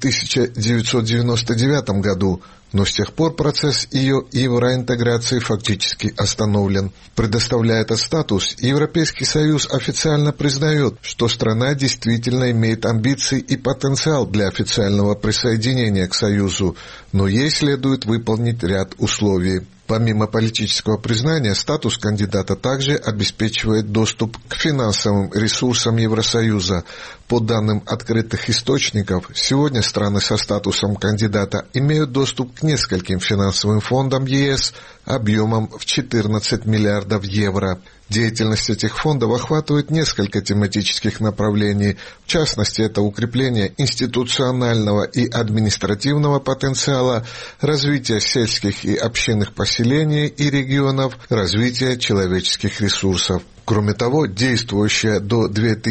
1999 году, но с тех пор процесс ее евроинтеграции фактически остановлен. Предоставляя этот статус, Европейский Союз официально признает, что страна действительно имеет амбиции и потенциал для официального присоединения к Союзу, но ей следует выполнить ряд условий. Помимо политического признания, статус кандидата также обеспечивает доступ к финансовым ресурсам Евросоюза. По данным открытых источников, сегодня страны со статусом кандидата имеют доступ к нескольким финансовым фондам ЕС объемом в 14 миллиардов евро. Деятельность этих фондов охватывает несколько тематических направлений. В частности, это укрепление институционального и административного потенциала, развитие сельских и общинных поселений и регионов, развитие человеческих ресурсов. Кроме того, действующая до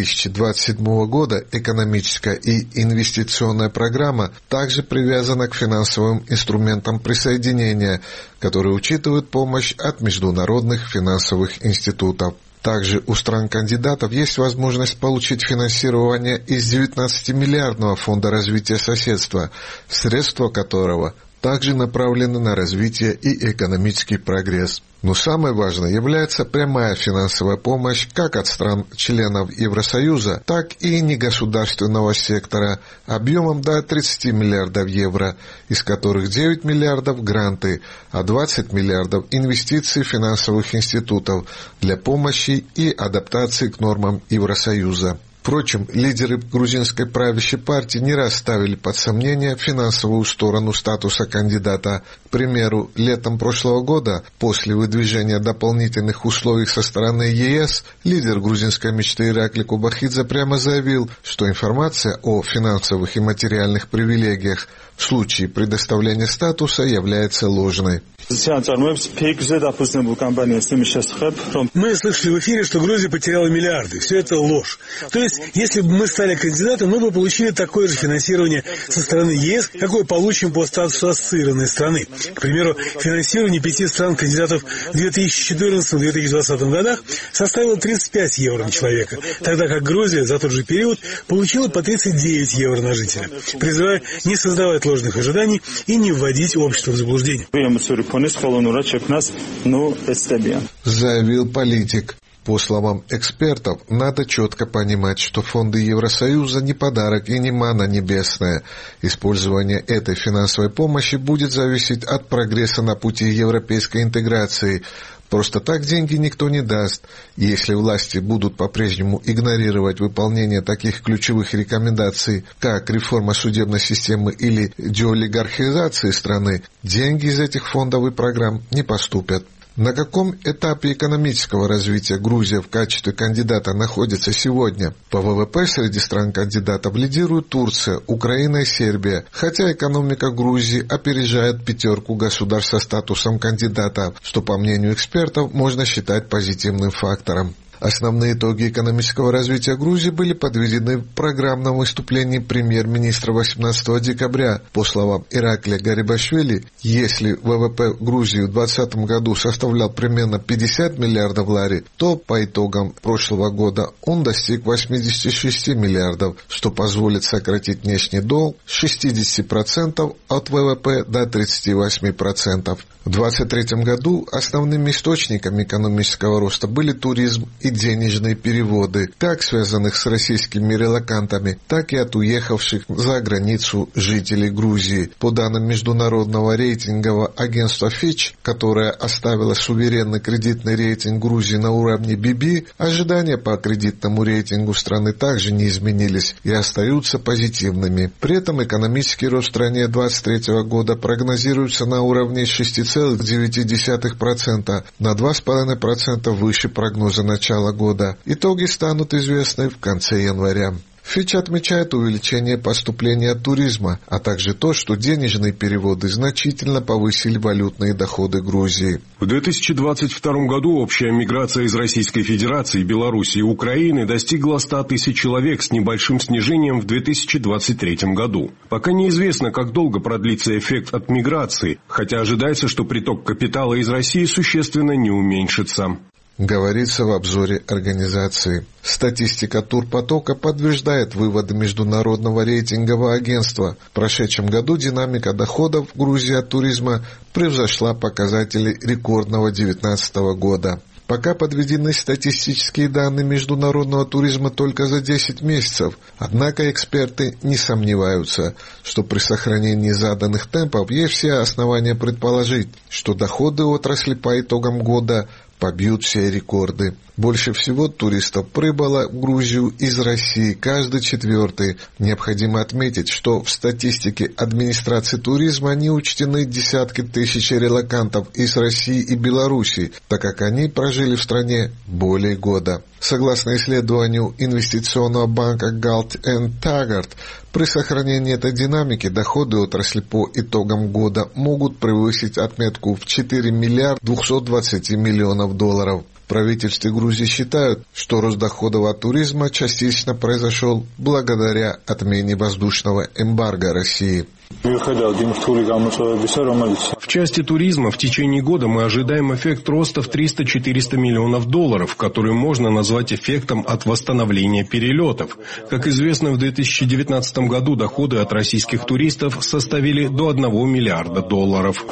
2027 года экономическая и инвестиционная программа также привязана к финансовым инструментам присоединения, которые учитывают помощь от международных финансовых институтов. Также у стран-кандидатов есть возможность получить финансирование из 19-миллиардного фонда развития соседства, средства которого также направлены на развитие и экономический прогресс. Но самое важное является прямая финансовая помощь как от стран-членов Евросоюза, так и негосударственного сектора объемом до 30 миллиардов евро, из которых 9 миллиардов гранты, а 20 миллиардов инвестиций финансовых институтов для помощи и адаптации к нормам Евросоюза. Впрочем, лидеры грузинской правящей партии не раз ставили под сомнение финансовую сторону статуса кандидата. К примеру, летом прошлого года, после выдвижения дополнительных условий со стороны ЕС, лидер грузинской мечты Ираклий Кубахидзе прямо заявил, что информация о финансовых и материальных привилегиях в случае предоставления статуса является ложной. Мы слышали в эфире, что Грузия потеряла миллиарды. Все это ложь. То есть, если бы мы стали кандидатом, мы бы получили такое же финансирование со стороны ЕС, какое получим по статусу ассоциированной страны. К примеру, финансирование 5 стран-кандидатов в 2014-2020 годах составило 35 евро на человека, тогда как Грузия за тот же период получила по 39 евро на жителя. Призываю не создавать ложных ожиданий и не вводить общество в заблуждение. Заявил политик. По словам экспертов, надо четко понимать, что фонды Евросоюза не подарок и не манна небесная. Использование этой финансовой помощи будет зависеть от прогресса на пути европейской интеграции. Просто так деньги никто не даст. Если власти будут по-прежнему игнорировать выполнение таких ключевых рекомендаций, как реформа судебной системы или деолигархизация страны, деньги из этих фондов и программ не поступят. На каком этапе экономического развития Грузия в качестве кандидата находится сегодня? По ВВП среди стран-кандидатов лидируют Турция, Украина и Сербия, хотя экономика Грузии опережает 5 государств со статусом кандидата, что, по мнению экспертов, можно считать позитивным фактором. Основные итоги экономического развития Грузии были подведены в программном выступлении премьер-министра 18 декабря. По словам Ираклия Гарибашвили, если ВВП Грузии в 2020 году составлял примерно 50 миллиардов лари, то по итогам прошлого года он достиг 86 миллиардов, что позволит сократить внешний долг с 60% от ВВП до 38%. В 2023 году основными источниками экономического роста были туризм и денежные переводы, как связанных с российскими релокантами, так и от уехавших за границу жителей Грузии. По данным международного рейтингового агентства Fitch, которое оставило суверенный кредитный рейтинг Грузии на уровне BB, ожидания по кредитному рейтингу страны также не изменились и остаются позитивными. При этом экономический рост в стране 2023 года прогнозируется на уровне 6,9%, на 2,5% выше прогноза начала года. Итоги станут известны в конце января. Фитч отмечает увеличение поступления от туризма, а также то, что денежные переводы значительно повысили валютные доходы Грузии. В 2022 году общая миграция из Российской Федерации, Белоруссии и Украины достигла 100 тысяч человек с небольшим снижением в 2023 году. Пока неизвестно, как долго продлится эффект от миграции, хотя ожидается, что приток капитала из России существенно не уменьшится. Говорится в обзоре организации. Статистика турпотока подтверждает выводы международного рейтингового агентства. В прошедшем году динамика доходов в Грузии от туризма превзошла показатели рекордного 2019 года. Пока подведены статистические данные международного туризма только за 10 месяцев, однако эксперты не сомневаются, что при сохранении заданных темпов есть все основания предположить, что доходы отрасли по итогам года побьют все рекорды. Больше всего туристов прибыло в Грузию из России, каждый 4-й. Необходимо отметить, что в статистике администрации туризма не учтены десятки тысяч релокантов из России и Беларуси, так как они прожили в стране более года. Согласно исследованию инвестиционного банка Galt & Taggart, при сохранении этой динамики доходы отрасли по итогам года могут превысить отметку в 4 миллиарда 220 миллионов долларов. В правительстве Грузии считают, что рост доходов от туризма частично произошел благодаря отмене воздушного эмбарго России. В части туризма в течение года мы ожидаем эффект роста в 300-400 миллионов долларов, который можно назвать эффектом от восстановления перелетов. Как известно, в 2019 году доходы от российских туристов составили до 1 миллиарда долларов.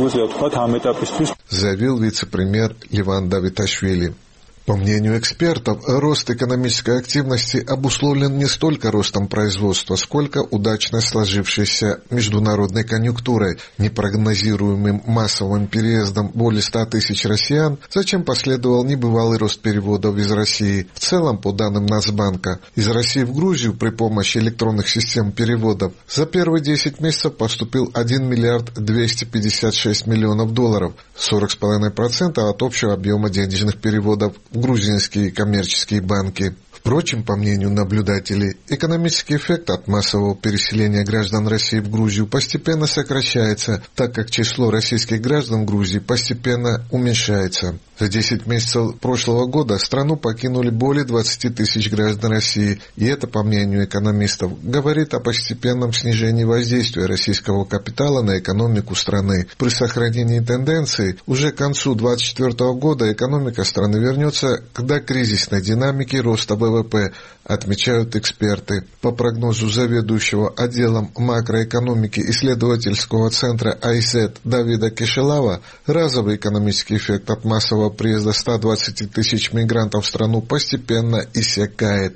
Заявил вице-премьер Леван Давиташвили. По мнению экспертов, рост экономической активности обусловлен не столько ростом производства, сколько удачно сложившейся международной конъюнктурой, непрогнозируемым массовым переездом более 100 тысяч россиян, зачем последовал небывалый рост переводов из России. В целом, по данным Нацбанка, из России в Грузию при помощи электронных систем переводов за первые 10 месяцев поступил 1 миллиард 256 миллионов долларов, 40,5% от общего объема денежных переводов в грузинские коммерческие банки. В Впрочем, по мнению наблюдателей, экономический эффект от массового переселения граждан России в Грузию постепенно сокращается, так как число российских граждан Грузии постепенно уменьшается. За 10 месяцев прошлого года страну покинули более 20 тысяч граждан России, и это, по мнению экономистов, говорит о постепенном снижении воздействия российского капитала на экономику страны. При сохранении тенденции уже к концу 2024 года экономика страны вернется к докризисной динамике роста ВВП, отмечают эксперты. По прогнозу заведующего отделом макроэкономики исследовательского центра АИСЭТ Давида Кишелава, разовый экономический эффект от массового приезда 120 тысяч мигрантов в страну постепенно иссякает.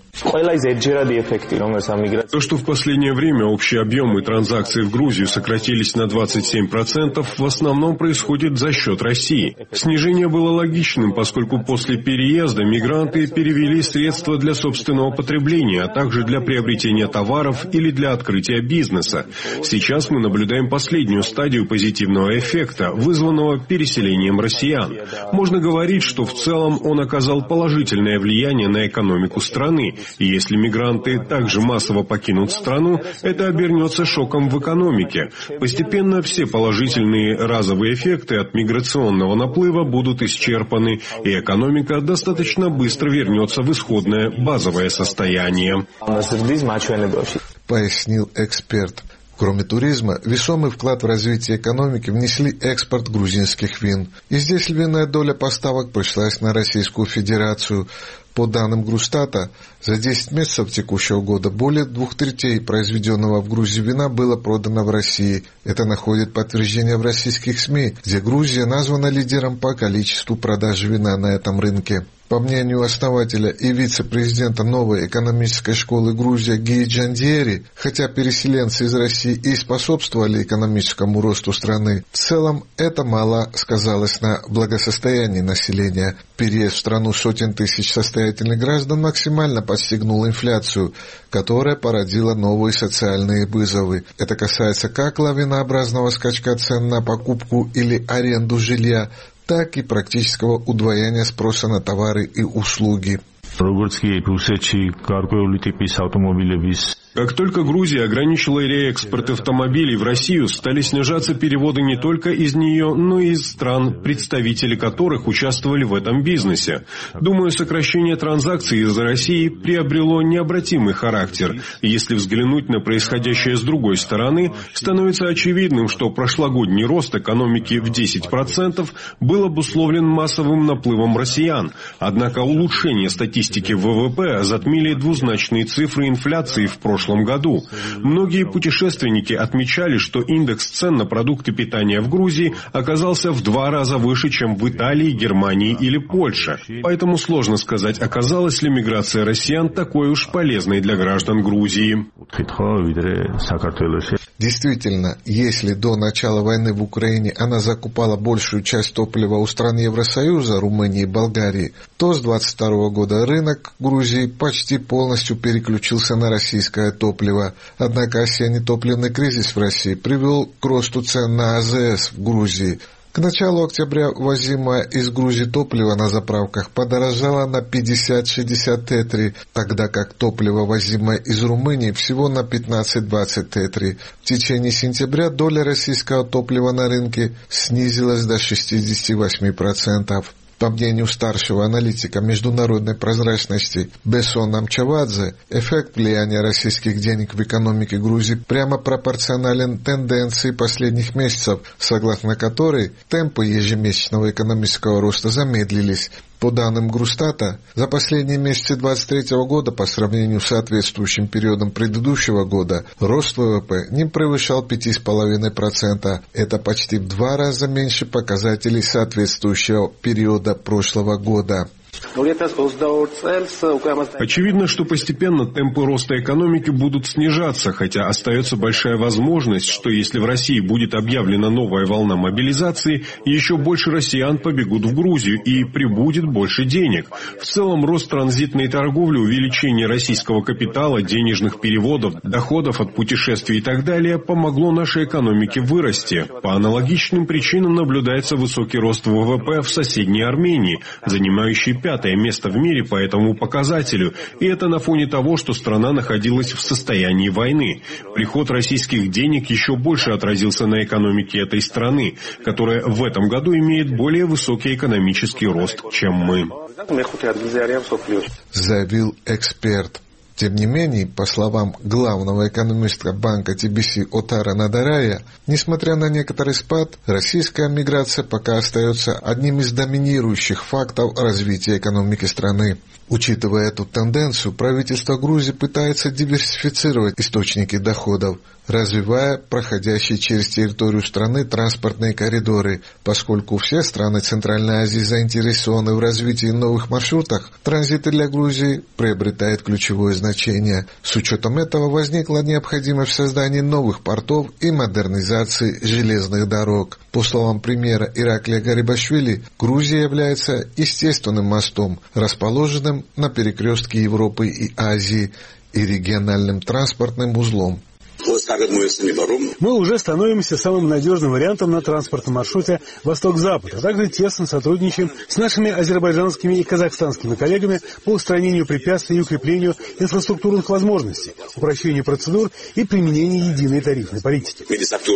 То, что в последнее время общие объемы транзакций в Грузию сократились на 27%, в основном происходит за счет России. Снижение было логичным, поскольку после переезда мигранты перевели средства для собственного потребления, а также для приобретения товаров или для открытия бизнеса. Сейчас мы наблюдаем последнюю стадию позитивного эффекта, вызванного переселением россиян. Можно говорить, что в целом он оказал положительное влияние на экономику страны, и если мигранты также массово покинут страну, это обернется шоком в экономике. Постепенно все положительные разовые эффекты от миграционного наплыва будут исчерпаны, и экономика достаточно быстро вернется в исходное базовое состояние. Пояснил эксперт. Кроме туризма, весомый вклад в развитие экономики внесли экспорт грузинских вин. И здесь львиная доля поставок пришлась на Российскую Федерацию. По данным Грустата, за 10 месяцев текущего года более 2/3 произведенного в Грузии вина было продано в России. Это находит подтверждение в российских СМИ, где Грузия названа лидером по количеству продаж вина на этом рынке. По мнению основателя и вице-президента новой экономической школы Грузия Гии Джандиери, хотя переселенцы из России и способствовали экономическому росту страны, в целом это мало сказалось на благосостоянии населения. Переезд в страну сотен тысяч состоятельных граждан максимально подстегнул инфляцию, которая породила новые социальные вызовы. Это касается как лавинообразного скачка цен на покупку или аренду жилья, так и практического удвоения спроса на товары и услуги. Как только Грузия ограничила реэкспорт автомобилей в Россию, стали снижаться переводы не только из нее, но и из стран, представители которых участвовали в этом бизнесе. Думаю, сокращение транзакций из России приобрело необратимый характер. Если взглянуть на происходящее с другой стороны, становится очевидным, что прошлогодний рост экономики в 10% был обусловлен массовым наплывом россиян. Однако улучшение статистики ВВП затмили двузначные цифры инфляции в прошлом году. Многие путешественники отмечали, что индекс цен на продукты питания в Грузии оказался в 2 раза выше, чем в Италии, Германии или Польше. Поэтому сложно сказать, оказалась ли миграция россиян такой уж полезной для граждан Грузии. Действительно, если до начала войны в Украине она закупала большую часть топлива у стран Евросоюза, Румынии и Болгарии, то с 2022 года рынок Грузии почти полностью переключился на российское топливо. Однако осенний топливный кризис в России привел к росту цен на АЗС в Грузии. К началу октября возимое из Грузии топливо на заправках подорожало на 50-60 тетри, тогда как топливо, возимое из Румынии, всего на 15-20 тетри. В течение сентября доля российского топлива на рынке снизилась до 68%. По мнению старшего аналитика международной прозрачности Бесон Амчавадзе, эффект влияния российских денег в экономике Грузии прямо пропорционален тенденции последних месяцев, согласно которой темпы ежемесячного экономического роста замедлились. По данным Грустата, за последние месяцы 2023 года по сравнению с соответствующим периодом предыдущего года рост ВВП не превышал 5,5%. Это почти в 2 раза меньше показателей соответствующего периода прошлого года. Очевидно, что постепенно темпы роста экономики будут снижаться, хотя остается большая возможность, что если в России будет объявлена новая волна мобилизации, еще больше россиян побегут в Грузию и прибудет больше денег. В целом, рост транзитной торговли, увеличение российского капитала, денежных переводов, доходов от путешествий и так далее помогло нашей экономике вырасти. По аналогичным причинам наблюдается высокий рост ВВП в соседней Армении, занимающей 5-е место в мире по этому показателю, и это на фоне того, что страна находилась в состоянии войны. Приход российских денег еще больше отразился на экономике этой страны, которая в этом году имеет более высокий экономический рост, чем мы. Заявил эксперт. Тем не менее, по словам главного экономиста банка TBC Отара Надарая, несмотря на некоторый спад, российская миграция пока остается одним из доминирующих факторов развития экономики страны. Учитывая эту тенденцию, правительство Грузии пытается диверсифицировать источники доходов, развивая проходящие через территорию страны транспортные коридоры. Поскольку все страны Центральной Азии заинтересованы в развитии новых маршрутов, транзит для Грузии приобретает ключевое значение. С учетом этого возникла необходимость в создании новых портов и модернизации железных дорог. По словам премьера Ираклия Гарибашвили, Грузия является естественным мостом, расположенным на перекрестке Европы и Азии, и региональным транспортным узлом. Мы уже становимся самым надежным вариантом на транспортном маршруте Восток-Запад, а также тесно сотрудничаем с нашими азербайджанскими и казахстанскими коллегами по устранению препятствий и укреплению инфраструктурных возможностей, упрощению процедур и применению единой тарифной политики.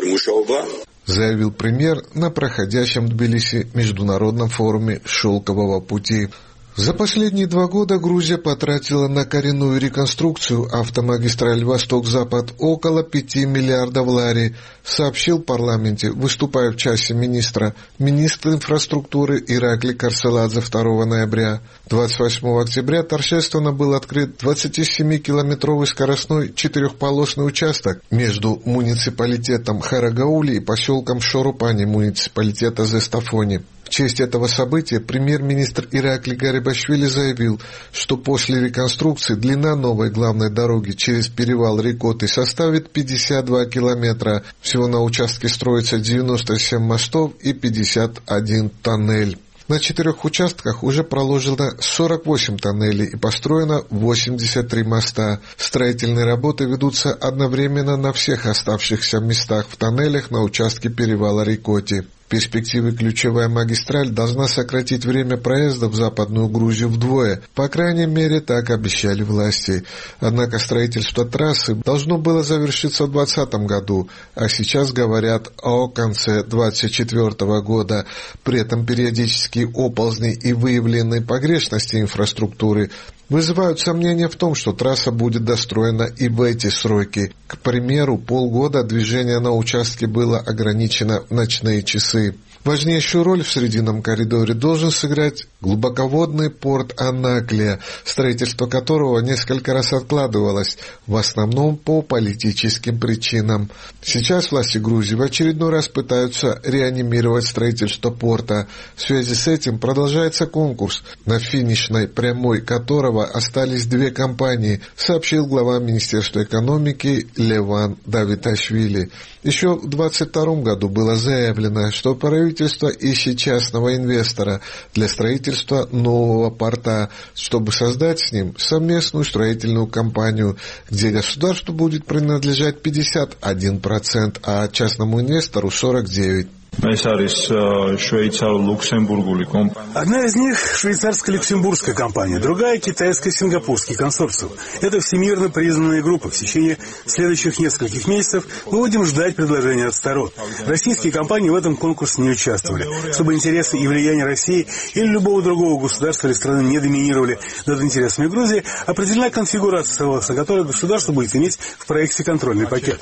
Заявил премьер на проходящем в Тбилиси международном форуме «Шелкового пути». За последние 2 года Грузия потратила на коренную реконструкцию автомагистраль Восток-Запад около 5 миллиардов лари, сообщил в парламенте, выступая в часе министр инфраструктуры Иракли Карселадзе 2 ноября. 28 октября торжественно был открыт 27-километровый скоростной 4-полосный участок между муниципалитетом Харагаули и поселком Шорупани муниципалитета Зестафони. В честь этого события премьер-министр Иракли Гарибашвили заявил, что после реконструкции длина новой главной дороги через перевал Рикоты составит 52 километра. Всего на участке строится 97 мостов и 51 тоннель. На 4 участках уже проложено 48 тоннелей и построено 83 моста. Строительные работы ведутся одновременно на всех оставшихся местах в тоннелях на участке перевала Рикоти. В перспективе ключевая магистраль должна сократить время проезда в Западную Грузию вдвое. По крайней мере, так обещали власти. Однако строительство трассы должно было завершиться в 2020 году, а сейчас говорят о конце 2024 года. При этом периодические оползни и выявленные погрешности инфраструктуры вызывают сомнения в том, что трасса будет достроена и в эти сроки. К примеру, полгода движение на участке было ограничено в ночные часы. Важнейшую роль в Срединном коридоре должен сыграть глубоководный порт Анаклия, строительство которого несколько раз откладывалось, в основном по политическим причинам. Сейчас власти Грузии в очередной раз пытаются реанимировать строительство порта. В связи с этим продолжается конкурс, на финишной прямой которого остались 2 компании, сообщил глава Министерства экономики Леван Давиташвили. Еще в 2022 году было заявлено, что правительство ищет частного инвестора для строительства нового порта, чтобы создать с ним совместную строительную компанию, где государству будет принадлежать 51%, а частному инвестору 49%. Одна из них – швейцарско-люксембургская компания, другая – китайско-сингапурский консорциум. Это всемирно признанные группы. В течение следующих нескольких месяцев мы будем ждать предложения от сторон. Российские компании в этом конкурсе не участвовали, чтобы интересы и влияние России или любого другого государства или страны не доминировали над интересами Грузии. Определена конфигурация, согласно которой государство будет иметь в проекте контрольный пакет.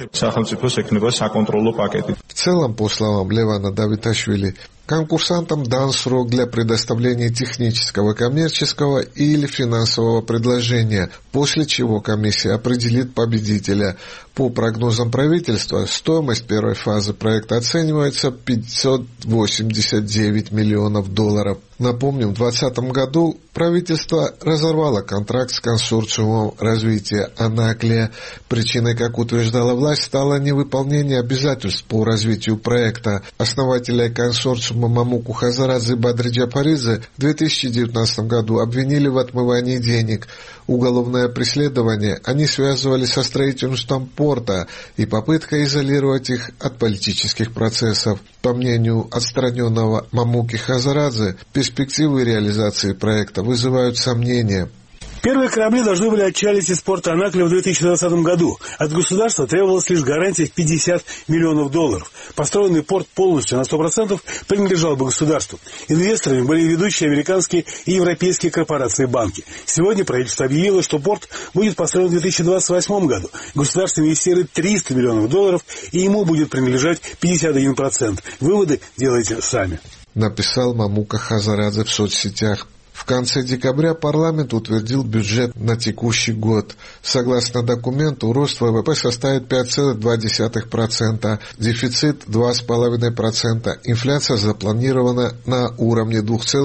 В целом, по словам Левана Давиташвили, конкурсантам дан срок для предоставления технического, коммерческого или финансового предложения, после чего комиссия определит победителя. По прогнозам правительства, стоимость первой фазы проекта оценивается в $589 миллионов. Напомним, в 2020 году правительство разорвало контракт с консорциумом развития Анаклия. Причиной, как утверждала власть, стало невыполнение обязательств по развитию проекта. Основатели консорциума Абдулхашима Мамуку Хазарадзе и Бадри Джапаридзе в 2019 году обвинили в отмывании денег. Уголовное преследование они связывали со строительством порта и попыткой изолировать их от политических процессов. По мнению отстраненного Мамуки Хазарадзе, перспективы реализации проекта вызывают сомнения. Первые корабли должны были отчалить из порта Анакля в 2020 году. От государства требовалась лишь гарантия в $50 миллионов. Построенный порт полностью на 100% принадлежал бы государству. Инвесторами были ведущие американские и европейские корпорации и банки. Сегодня правительство объявило, что порт будет построен в 2028 году. Государство инвестирует $300 миллионов, и ему будет принадлежать 51%. Выводы делайте сами. Написал Мамука Хазарадзе в соцсетях. В конце декабря парламент утвердил бюджет на текущий год. Согласно документу, рост ВВП составит 5,2%, дефицит 2,5%, инфляция запланирована на уровне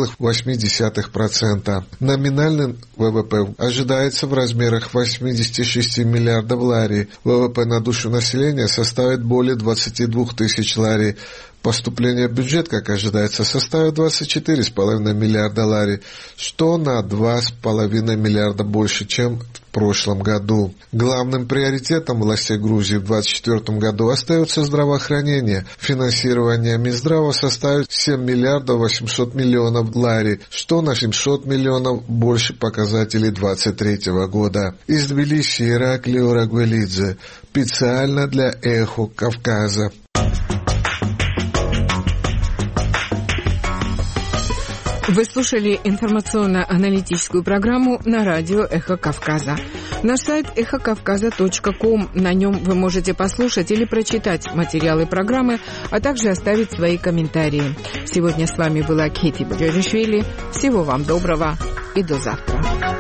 2,8%. Номинальный ВВП ожидается в размерах 86 миллиардов лари. ВВП на душу населения составит более 22 тысяч лари. Поступление в бюджет, как ожидается, составит 24,5 миллиарда лари, что на 2,5 миллиарда больше, чем в прошлом году. Главным приоритетом властей Грузии в 2024 году остается здравоохранение. Финансирование Минздрава составит 7 миллиардов 800 миллионов лари, что на 700 миллионов больше показателей 2023 года. Из Тбилиси Ираклий Орагвелидзе. Специально для «Эхо Кавказа». Вы слушали информационно-аналитическую программу на радио «Эхо Кавказа». Наш сайт эхокавказа.ком. На нем вы можете послушать или прочитать материалы программы, а также оставить свои комментарии. Сегодня с вами была Кити Баджаришвили. Всего вам доброго и до завтра.